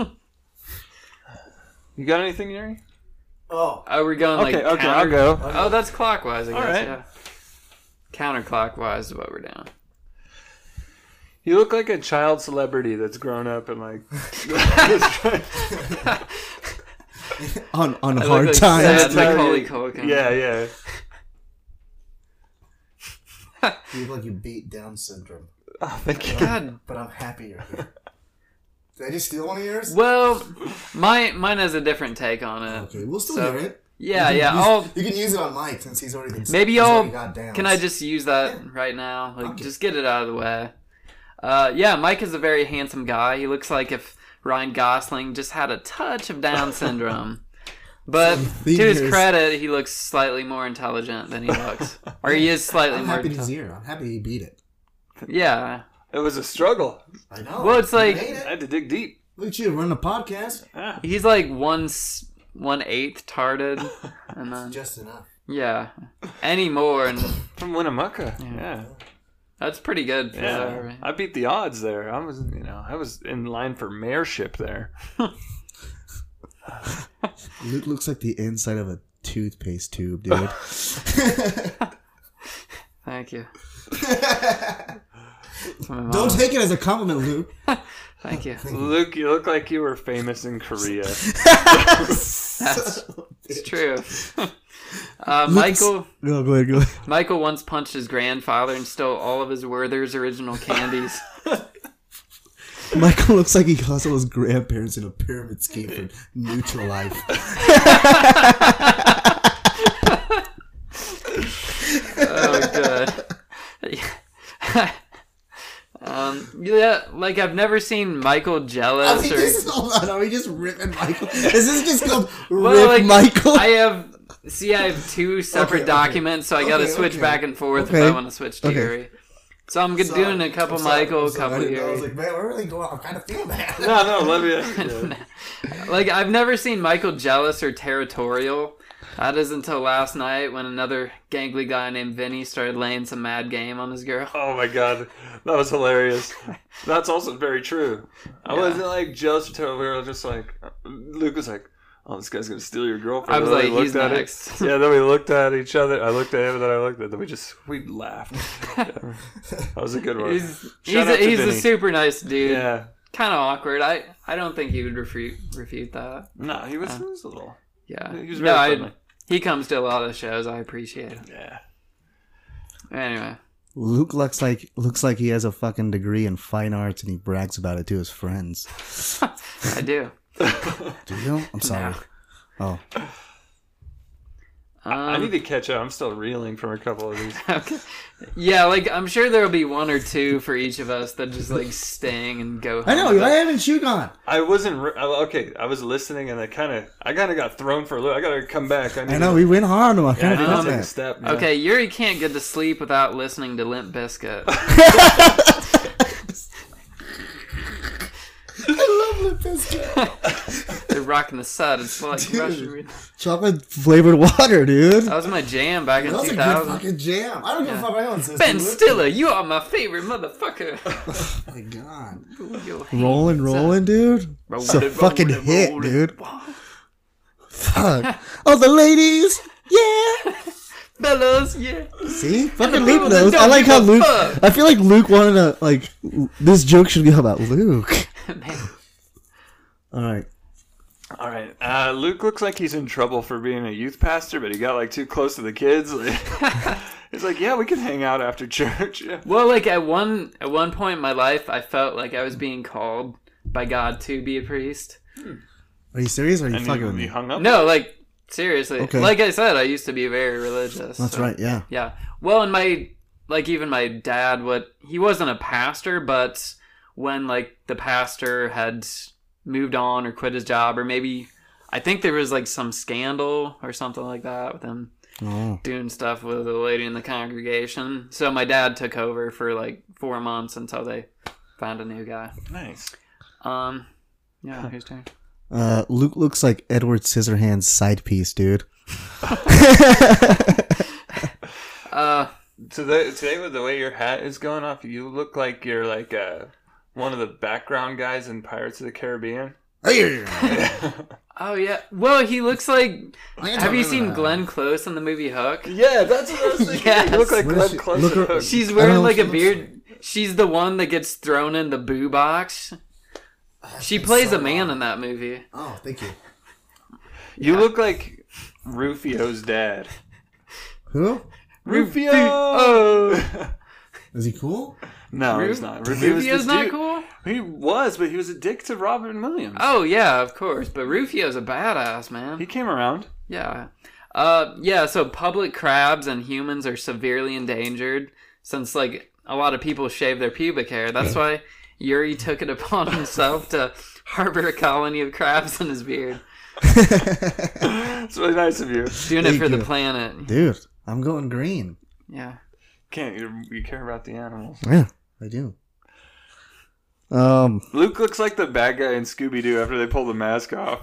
You got anything, Yuri? Oh. Oh, we're going like Okay. I'll go. Oh, that's clockwise, I guess. All right. Yeah. Counterclockwise is what we're doing. You look like a child celebrity that's grown up and like. On I look hard like times. sad Macaulay Culkin. Yeah. You look like you beat Down syndrome. Oh, thank you. God. But I'm happy you're here. Did I just steal one of yours? Well, mine has a different take on it. Okay, we'll still So- hear it. Yeah, You can yeah. use- you can use it on Mike since he's already been. Maybe he's I'll. already got Downs. Can I just use that right now? Like, Okay. just get it out of the way. Yeah, Mike is a very handsome guy. He looks like if Ryan Gosling just had a touch of Down syndrome. But Some to his fingers. credit, he looks slightly more intelligent than he looks. Or he is slightly I'm more happy he's intelligent. here. I'm happy he beat it. Yeah. It was a struggle. I know. Well, it's You like- made I it. had to dig deep. Look at you run a podcast. Ah. He's like 1/8 tarded. And then, Just enough. yeah. Any more, and From Winnemucca. Yeah. that's pretty good. For Yeah. that, right? I beat the odds there. I was in line for mayorship there. Luke looks like the inside of a toothpaste tube, dude. Thank you. my mom. Don't take it as a compliment, Luke. Thank you. Luke, you look like you were famous in Korea. That's it's true. Michael No, go ahead. Michael once punched his grandfather and stole all of his Werther's original candies. Michael looks like he hustled his grandparents in a pyramid scheme for neutral life. Oh, good. Yeah, like I've never seen Michael jealous Hold on, are we just ripping Michael? Is this just called Well, Rip like, Michael? I have two separate Okay. documents, so I got to switch okay. back and forth if Okay. I want to switch to Okay. Yuri. So I'm doing a couple Michael, a couple I Yuri. was like, man, we're really going. I'm kind of feeling that. No, let me. Like I've never seen Michael jealous or territorial. That is until last night when another gangly guy named Vinny started laying some mad game on his girl. Oh my god, that was hilarious. That's also very true. I Yeah. wasn't like jealous or terrible. We were just like, Luke was like, "Oh, this guy's gonna steal your girlfriend." I was And then like, we he's looked at next. it. Yeah, then we looked at each other. I looked at him, and then I looked at them. We laughed. Yeah. That was a good one. He's Shout out to a Vinny. super nice dude. Yeah. Kind of awkward. I don't think he would refute that. No, he was a little. Yeah. He was very friendly. He comes to a lot of shows. I appreciate it. Yeah. Anyway. Luke looks like he has a fucking degree in fine arts and he brags about it to his friends. I do. Do you? I'm sorry. Oh, I need to catch up. I'm still reeling from a couple of these. Okay. Yeah, like I'm sure there'll be one or two for each of us that just like sting and go. I know. home. Why haven't you gone? I wasn't okay. I was listening, and I kind of got thrown for a loop. I gotta come back. I know we went hard. I Yeah, I kind need of to felt take a that. step. Yeah. Okay, Yuri can't get to sleep without listening to Limp Bizkit. I love Limp Bizkit. They're rocking the set. It's like Russian. Chocolate flavored water, dude. That was my jam back in That was a good 2000. fucking jam. I don't give a fuck. I don't insist. Ben Stiller, you are my favorite motherfucker. Oh my god. Your Rolling, dude. It's a Rolling, fucking rolling, hit, rolling. dude. Fuck. Oh, the ladies. Yeah. Fellas, yeah. See? Fucking the Luke people that knows. don't I like give how a Luke. fuck. I feel like Luke wanted to, like, this joke should go about Luke. Man. Alright. All right. Luke looks like he's in trouble for being a youth pastor, but he got like too close to the kids. He's like, yeah, we can hang out after church. Yeah. Well, like at one point in my life, I felt like I was being called by God to be a priest. Are you serious or are you And fucking with he me? hung up. No, like seriously. Okay. Like I said, I used to be very religious. That's so- right, yeah. Yeah. Well, and even my dad, he wasn't a pastor, but when like the pastor had moved on or quit his job, or maybe I think there was like some scandal or something like that with him Oh. doing stuff with a lady in the congregation. So my dad took over for like 4 months until they found a new guy. Nice. Yeah, whose turn? Luke looks like Edward Scissorhands' side piece, dude. Today with the way your hat is going off, you look like you're like one of the background guys in Pirates of the Caribbean. Oh yeah. Well, he looks like. Have you seen Glenn Close in the movie Hook? Yeah, that's what I was thinking. Yes. You look like What Glenn is she- Close. look in her- Hook. She's I don't wearing know like what a she looks beard. She's the one that gets thrown in the boo box. She plays a man in that movie. Oh, thank you. You look like Rufio's dad. Who? Rufio! Oh. Is he cool? No, he's not. Rufio was Rufio's this not dude. cool? He was, but he was a dick to Robin Williams. Oh, yeah, of course. But Rufio's a badass, man. He came around. Yeah. Yeah, so public crabs and humans are severely endangered since, like, a lot of people shave their pubic hair. That's why Yuri took it upon himself to harbor a colony of crabs in his beard. It's really nice of you. Doing it Thank for the you. planet. Dude, I'm going green. Yeah. Can't you care about the animals? Yeah, I do. Luke looks like the bad guy in Scooby Doo after they pull the mask off.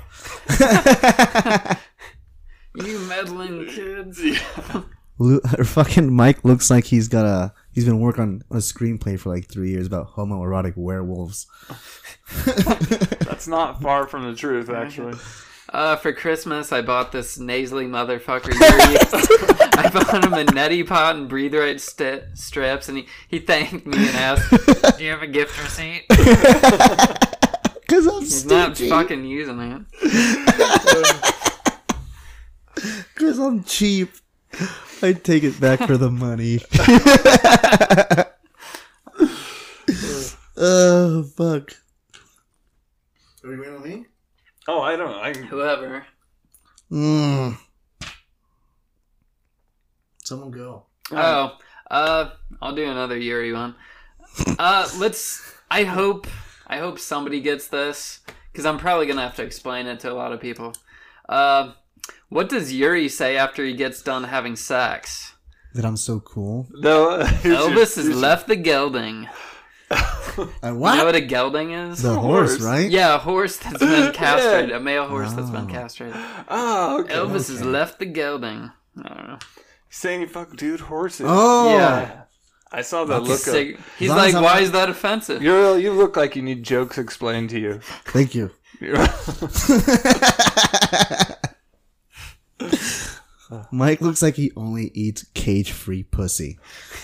You meddling kids. Or fucking Mike looks like he's been working on a screenplay for like 3 years about homoerotic werewolves. That's not far from the truth, actually. For Christmas, I bought this nasally motherfucker Yuri. I bought him a neti pot and breathe right strips, and he thanked me and asked, "Do you have a gift receipt?" Because I'm He's not fucking using it. Because I'm cheap. I take it back for the money. Oh, fuck. Are we waiting on me? Oh, I don't know. Whoever. Someone go. I'll do another Yuri one. I hope somebody gets this, because I'm probably gonna have to explain it to a lot of people. What does Yuri say after he gets done having sex? That I'm so cool. No, Elvis has left the gelding. What? You know what a gelding is? The horse, right? Yeah, a horse that's been castrated. A male horse that's been castrated. Oh, okay. Elvis has left the gelding. I don't know. Saying you fuck dude horses. Oh. Yeah. I saw that look. He's like, why is that offensive? You look like you need jokes explained to you. Thank you. Mike looks like he only eats cage-free pussy.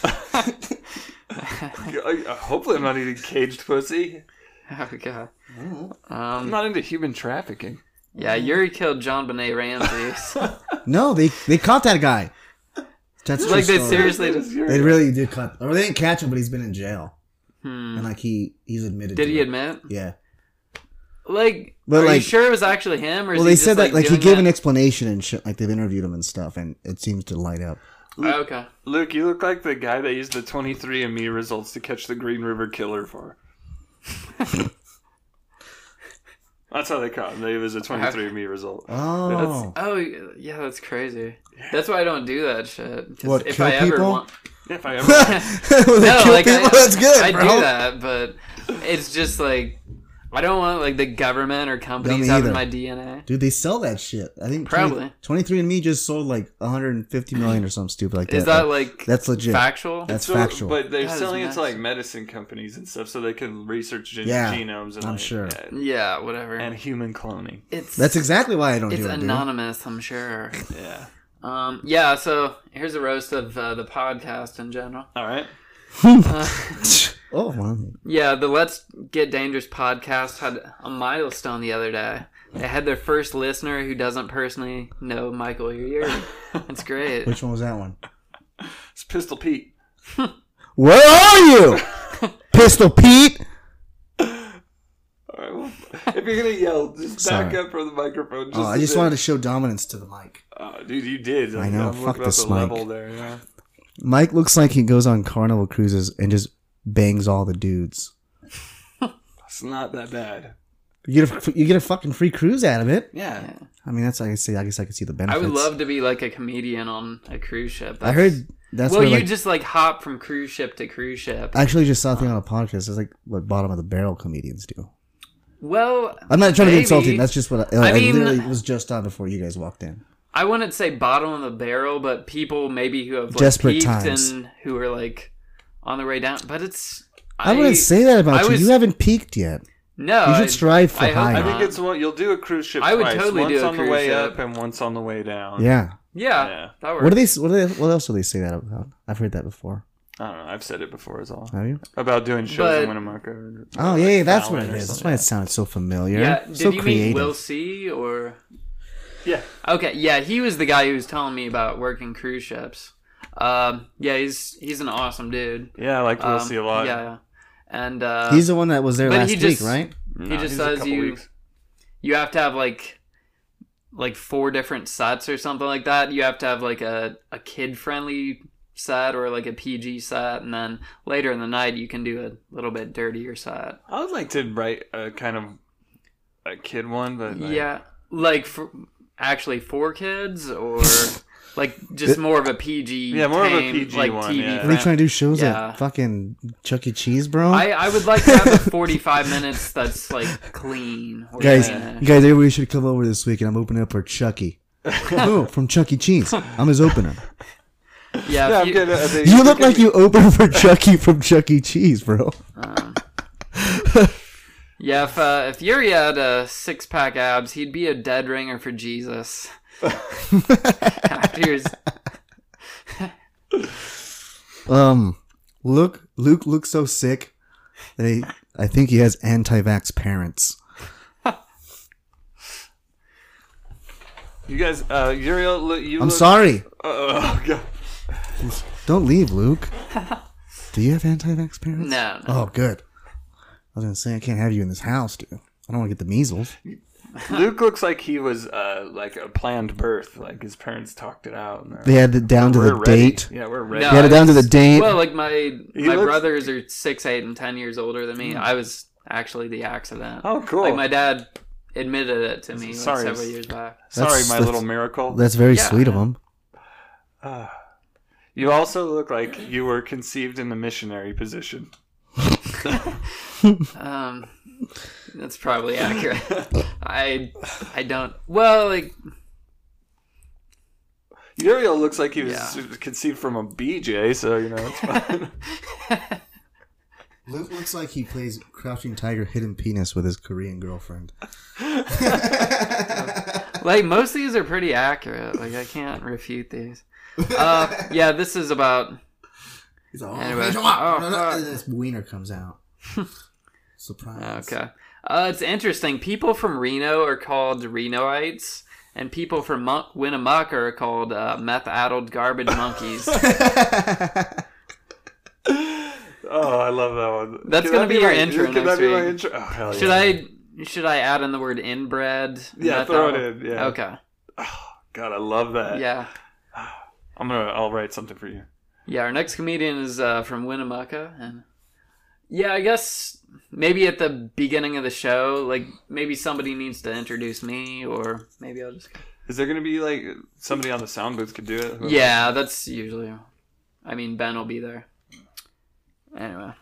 Hopefully I'm not eating caged pussy. Oh, God. I'm not into human trafficking. Yeah, Yuri killed John Benet Ramsey. No, they caught that guy. That's Like, they story. seriously... They really did cut... Or they didn't catch him, but he's been in jail. And, like, he's admitted Did to he it. admit? Yeah. Like, But, are like- you sure it was actually him? Or is Well, he they just, said that, like, he doing gave an that? explanation and shit. Like, they've interviewed him and stuff, and it seems to light up. Oh, okay. Luke, you look like the guy that used the 23andMe results to catch the Green River Killer for. That's how they caught him. It was a 23andMe result. Oh. Oh, yeah, that's crazy. That's why I don't do that shit. 'Cause What, if kill I ever people? want... If I ever... They kill people? That's good, I bro. do that, but it's just like... I don't want like the government or companies me having either. my DNA. Dude, they sell that shit. I think Probably. 23andMe just sold like 150 million or something stupid like that. Is that like that's legit? factual? That's So, factual. But they're That is selling it to massive. like medicine companies and stuff so they can research Yeah, genomes and I'm like, sure. Yeah, whatever. and human cloning. It's That's exactly why I don't it's do it, dude. anonymous, I'm sure. Yeah. Yeah. So here's a roast of the podcast in general. All right. Oh, wow. Yeah, the Let's Get Dangerous podcast had a milestone the other day. They had their first listener who doesn't personally know Michael Yuri. That's great. Which one was that one? It's Pistol Pete. Where are you, Pistol Pete? All right. Well, if you're gonna yell, just back Sorry. up from the microphone. Oh, I just wanted to show dominance to the mic. Dude, you did. I know, I'm fuck looking up this the mic. level there. Yeah. Mike looks like he goes on Carnival cruises and just bangs all the dudes. It's not that bad. You get a fucking free cruise out of it. Yeah. I mean, that's I guess I could see the I benefits. would love to be like a comedian on a cruise ship. I heard that's Well, where you like, just like hop from cruise ship to cruise ship. I actually just saw a thing on a podcast. It's like what bottom of the barrel comedians do. Well, I'm not trying to be maybe. insulting. That's just what I I mean- literally was just on before you guys walked in. I wouldn't say bottom of the barrel, but people maybe who have like Desperate peaked times. and who are like on the way down. But it's I wouldn't say that about I you. was- You haven't peaked yet. no. You should strive for I hope higher. I not. think it's what you'll do a cruise ship I would twice. totally once do a on the cruise way ship. up and once on the way down. Yeah. Yeah, that works. What else do they say that about? I've heard that before. I don't know. I've said it before as all. Have you? About doing shows But- in Winnemucca. Or, Oh yeah, that's what Fallon it or is. That's something. why it sounded so familiar. Yeah, did so you creative. meet Will C or? Yeah. Okay, yeah, he was the guy who was telling me about working cruise ships. Yeah, he's an awesome dude. Yeah, I like Will C a lot. Yeah, and He's the one that was there but last he week, just- right? No, he just he's a says couple you weeks. you have to have like 4 different sets or something like that. You have to have like a kid friendly set or like a PG set, and then later in the night you can do a little bit dirtier set. I would like to write a kind of a kid one, but like, Yeah, like actually for kids or like just more of a PG. Yeah, more of a tame, PG like one, TV. yeah. Are they trying to do shows Yeah. at fucking Chuck E. Cheese, bro? I would like to have a 45 minutes that's like clean. guys, organic. everybody should come over this week, and I'm opening up for Chucky. Oh, from Chuck E. Cheese. I'm his opener. Yeah, Yeah, if I'm you- good. You look like you opened for Chucky from Chuck E. Cheese, bro. yeah, Yeah, if Yuri had a 6-pack abs, he'd be a dead ringer for Jesus. After his... Luke looks so sick. I think he has anti-vax parents. You guys, Uriel, I'm sorry. Oh God. Don't leave, Luke. Do you have anti-vax parents? No. Oh, good. I was gonna say I can't have you in this house, dude. I don't want to get the measles. Luke looks like he was like a planned birth. Like his parents talked it out. And They had it down to the ready. date. Yeah, we're ready. No, They had it down to the date. Well, like my looks- brothers are 6, 8, and 10 years older than me. I was actually the accident. Oh, cool. Like my dad admitted it to me like Sorry. several years back. Sorry, That's- my that's- little miracle. That's very Yeah. sweet of him. You also look like you were conceived in the missionary position. That's probably accurate. I don't. Well, like Uriel looks like he was Yeah. conceived from a BJ, so you know it's fine. Luke looks like he plays Crouching Tiger, Hidden Penis with his Korean girlfriend. like most of these are pretty accurate. Like I can't refute these. Yeah, this is about. He's like, Anyway. and this wiener comes out. Surprise. Okay. It's interesting. People from Reno are called Renoites, and people from Winnemucca are called meth-addled garbage monkeys. Oh, I love that one. That's Can gonna that be your my- intro Can next that be my week. intro? Oh, hell Should yeah. Should I add in the word inbred? Yeah, throw it in. Yeah. Okay. God, I love that. Yeah. I'll write something for you. Yeah, our next comedian is from Winnemucca, and yeah, I guess maybe at the beginning of the show, like maybe somebody needs to introduce me, or maybe I'll just. Is there gonna be like somebody on the sound booth could do it? Yeah, that's usually. I mean, Ben will be there. Anyway.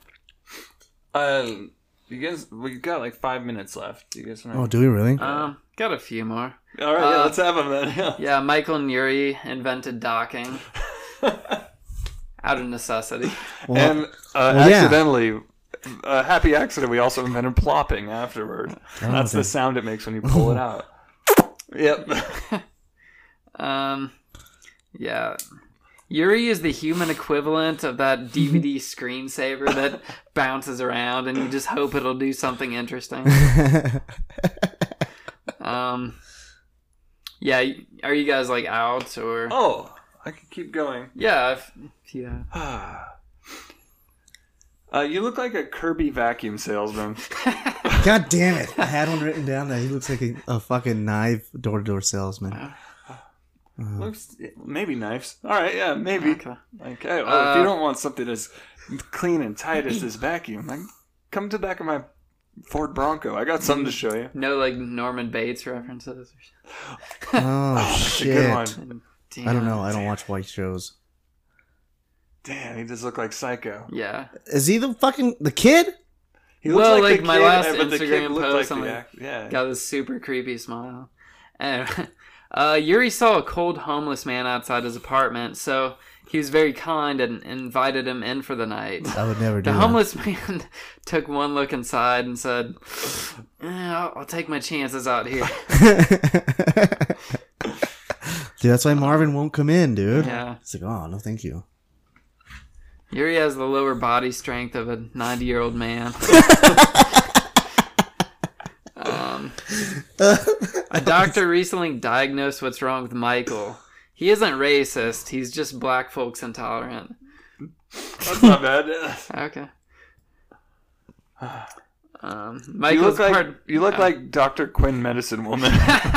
You guys, we got like 5 minutes left. You guys Oh, do we really? Got a few more. All right, yeah, let's have them then. Yeah, Michael and Yuri invented docking out of necessity. And accidentally, a happy accident, we also invented plopping afterward. That's the sound it makes when you pull it out. Yep. Yeah. Yuri is the human equivalent of that DVD screensaver that bounces around and you just hope it'll do something interesting. Yeah, are you guys like out or? Oh, I can keep going. Yeah, yeah. You look like a Kirby vacuum salesman. God damn it. I had one written down that he looks like a fucking knife door-to-door salesman. Looks maybe knives. All right, yeah, maybe. Okay. Like, hey, if you don't want something as clean and tight as this vacuum, like, come to the back of my Ford Bronco. I got something to show you. No, like Norman Bates references. Oh, That's a good shit. one. Damn. I don't know. I don't watch white shows. Damn, he does look like Psycho. Yeah. Is he the kid? He looks Well, the like, my kid, last but the kid Instagram looked post, like I'm the like, act- yeah. Got this super creepy smile. Anyway, Yuri saw a cold homeless man outside his apartment, so he was very kind and invited him in for the night. I would never do The that. homeless man took one look inside and said, I'll take my chances out here. Dude, that's why Marvin won't come in, dude. Yeah. It's like, oh, no, thank you. Yuri has the lower body strength of a 90-year-old man. A doctor recently diagnosed what's wrong with Michael. He isn't racist. He's just black folks intolerant. That's not bad. Okay. You Michael's look like Dr. Quinn Medicine Woman.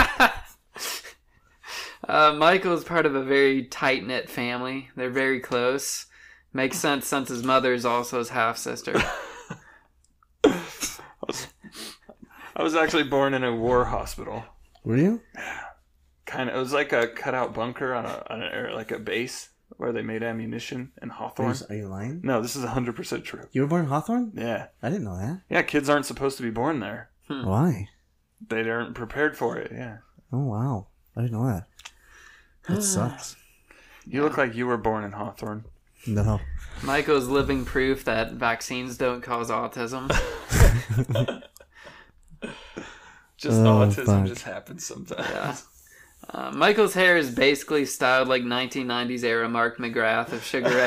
Michael's part of a very tight-knit family. They're very close. Makes sense since his mother is also his half-sister. I was actually born in a war hospital. Were you? Kind of. It was like a cutout bunker on like a base where they made ammunition in Hawthorne. Are you lying? No, this is 100% true. You were born in Hawthorne? Yeah. I didn't know that. Yeah, kids aren't supposed to be born there. Why? They aren't prepared for it, yeah. Oh, wow. I didn't know that. That sucks. You look like you were born in Hawthorne. No. Michael's living proof that vaccines don't cause autism. Just autism just happens sometimes. Yeah. Michael's hair is basically styled like 1990s era Mark McGrath of Sugar Ray.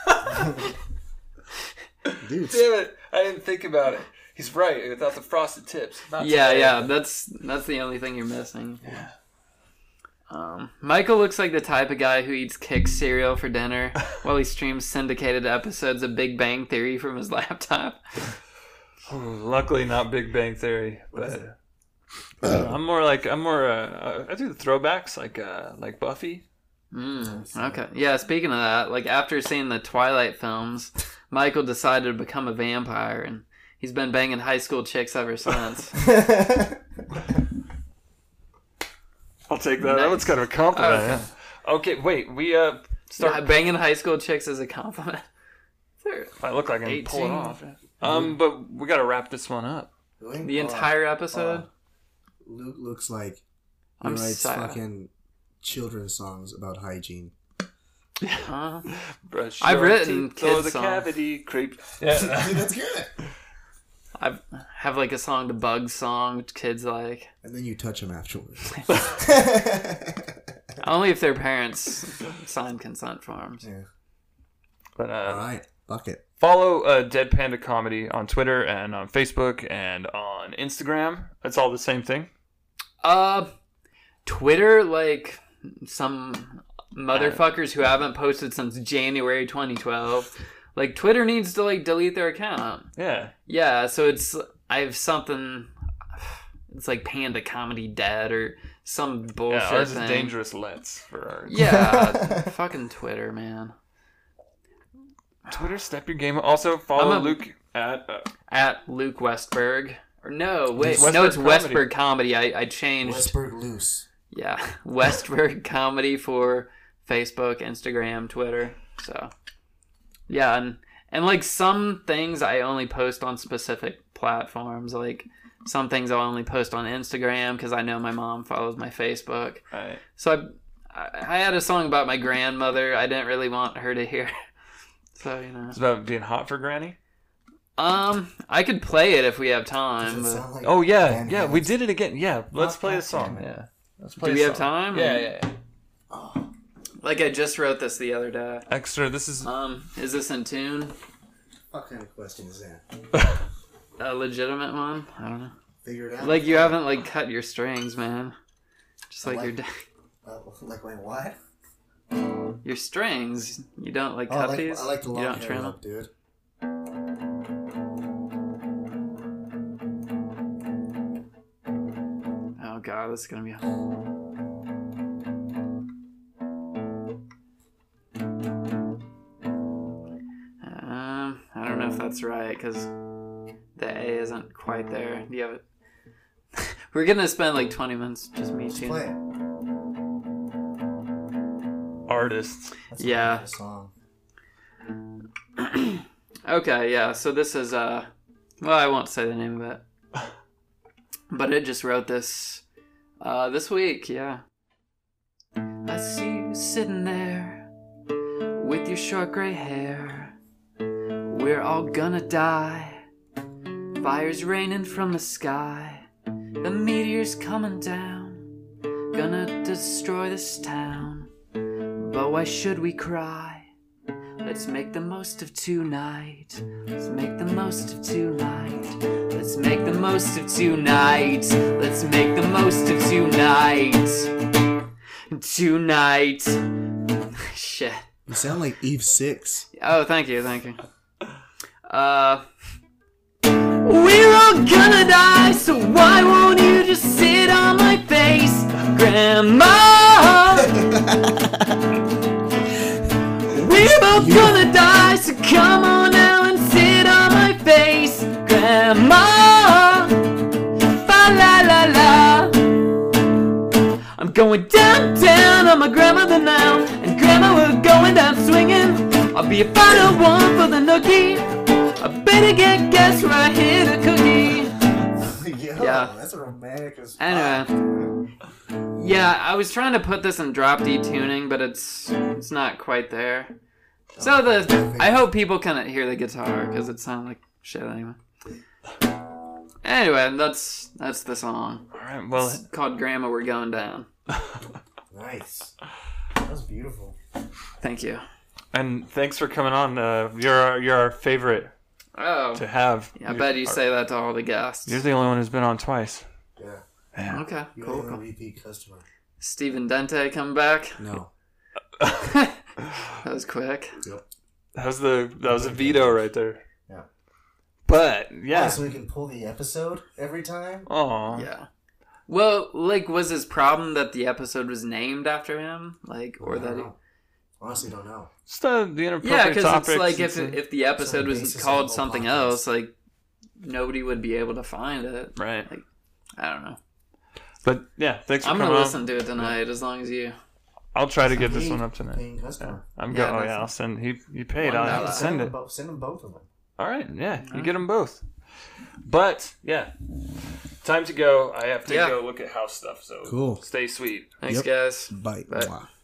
Dude, Damn it! I didn't think about it. He's right. Without the frosted tips. Yeah. That's the only thing you're missing. Yeah. Michael looks like the type of guy who eats Kix cereal for dinner while he streams syndicated episodes of Big Bang Theory from his laptop. Luckily, not Big Bang Theory, but I do the throwbacks like Buffy. Okay. Yeah, speaking of that, like after seeing the Twilight films, Michael decided to become a vampire, and he's been banging high school chicks ever since. I'll take that. Nice. That was kind of a compliment. Okay. Yeah. Okay, wait. We start. Banging high school chicks is a compliment. I look like I can 18. pull it off. But we got to wrap this one up. The entire episode? Luke looks like he I'm writes sad. fucking children's songs about hygiene. Brush I've your written teeth, close kids the songs. cavity, creep. Yeah. Dude, that's good. I have like a song, the Bugs song, which kids like. And then you touch them afterwards. Only if their parents sign consent forms. Yeah. But All right, bucket. follow Dead Panda Comedy on Twitter and on Facebook and on Instagram. It's all the same thing. Twitter, like some motherfuckers who haven't posted since January 2012. Like, Twitter needs to, like, delete their account. Yeah. Yeah, so I have something, it's like Panda Comedy Dead or some bullshit Yeah, ours thing. is Dangerous Let's for our Yeah, fucking Twitter, man. Twitter, step your game. Also, follow Luke at Luke Westberg. Or no, wait, It's no, it's Westberg Westberg Comedy. I changed. Westberg loose. Yeah, Westberg Comedy for Facebook, Instagram, Twitter. So, yeah, and like some things I only post on specific platforms. Like some things I'll only post on Instagram because I know my mom follows my Facebook. Right. So I had a song about my grandmother. I didn't really want her to hear. So, you know. It's about being hot for Granny. I could play it if we have time. Does it But... sound like Oh yeah, Van yeah, Halen? we did it again. Yeah, let's Oh, play the God song. damn it. Yeah, let's play. Do we the have song. time? Yeah. Oh, Like I just wrote this the other day. Extra. This is. Is this in tune? what kind of question is that? A legitimate one? I don't know. Figure it out. Like you haven't like cut your strings, man. Just like Like my what? your strings. You don't like Oh, cut these. I like the you long don't hair trim up, dude. them. Oh god, this is gonna be. I don't know if that's right because the A isn't quite there. Do you have it? We're gonna spend like 20 minutes just me Just tuning. play it. Artists. That's Yeah. a song. Okay, yeah. So this is well, I won't say the name of it, but it just wrote this this week. Yeah. I see you sitting there with your short gray hair. We're all gonna die. Fire's raining from the sky. The meteor's coming down. Gonna destroy this town. But why should we cry? Let's make the most of tonight. Let's make the most of tonight. Let's make the most of tonight. Let's make the most of tonight. Tonight. Shit. You sound like Eve 6. Oh, thank you. We're all gonna die, so why won't you just sit on my face, Grandma? We're both gonna die, so come on now and sit on my face, Grandma. Fa la la la. I'm going downtown on my grandmother now, and Grandma, we're going down swinging. I'll be a final one for the nookie. I better get gas where I hit a cookie. Yo, Yeah. that's a romantic as fuck. Anyway. Yeah, I was trying to put this in drop D tuning, but it's not quite there. So I hope people can hear the guitar because it sounds like shit anyway. Anyway, that's the song. All right. Well, It's called Grandma, We're Going Down. Nice. That was beautiful. Thank you. and thanks for coming on. You're our favorite Oh. to have. Yeah, I bet you say that to all the guests. You're the only one who's been on twice. Yeah. Yeah. Okay, You're cool. a cool. repeat customer. Steven Dente come back. No. That was quick. Yep. That was a veto right there. Yeah. But yeah. Oh, so we can pull the episode every time? Oh. Yeah. Well, like, was his problem that the episode was named after him? Like, or I that don't he... know. Honestly, don't know. Just the inappropriate Yeah, because topics. it's like and if the episode the was basis of called the whole something podcast. else, like, nobody would be able to find it. right. I don't know. But yeah, thanks for I'm coming gonna on. listen to it tonight as long as you. I'll try to get this Paying- one up tonight. Paying customer. I'm Yeah, going. Oh that's- yeah, I'll send. He paid. $1. I'll have to send it. Send them both of them. All right. Yeah, you get them both. But yeah, time to go. I have to Yeah. go look at house stuff. So Cool. Stay sweet. Thanks, Yep. guys. Bye. Bye. Mwah.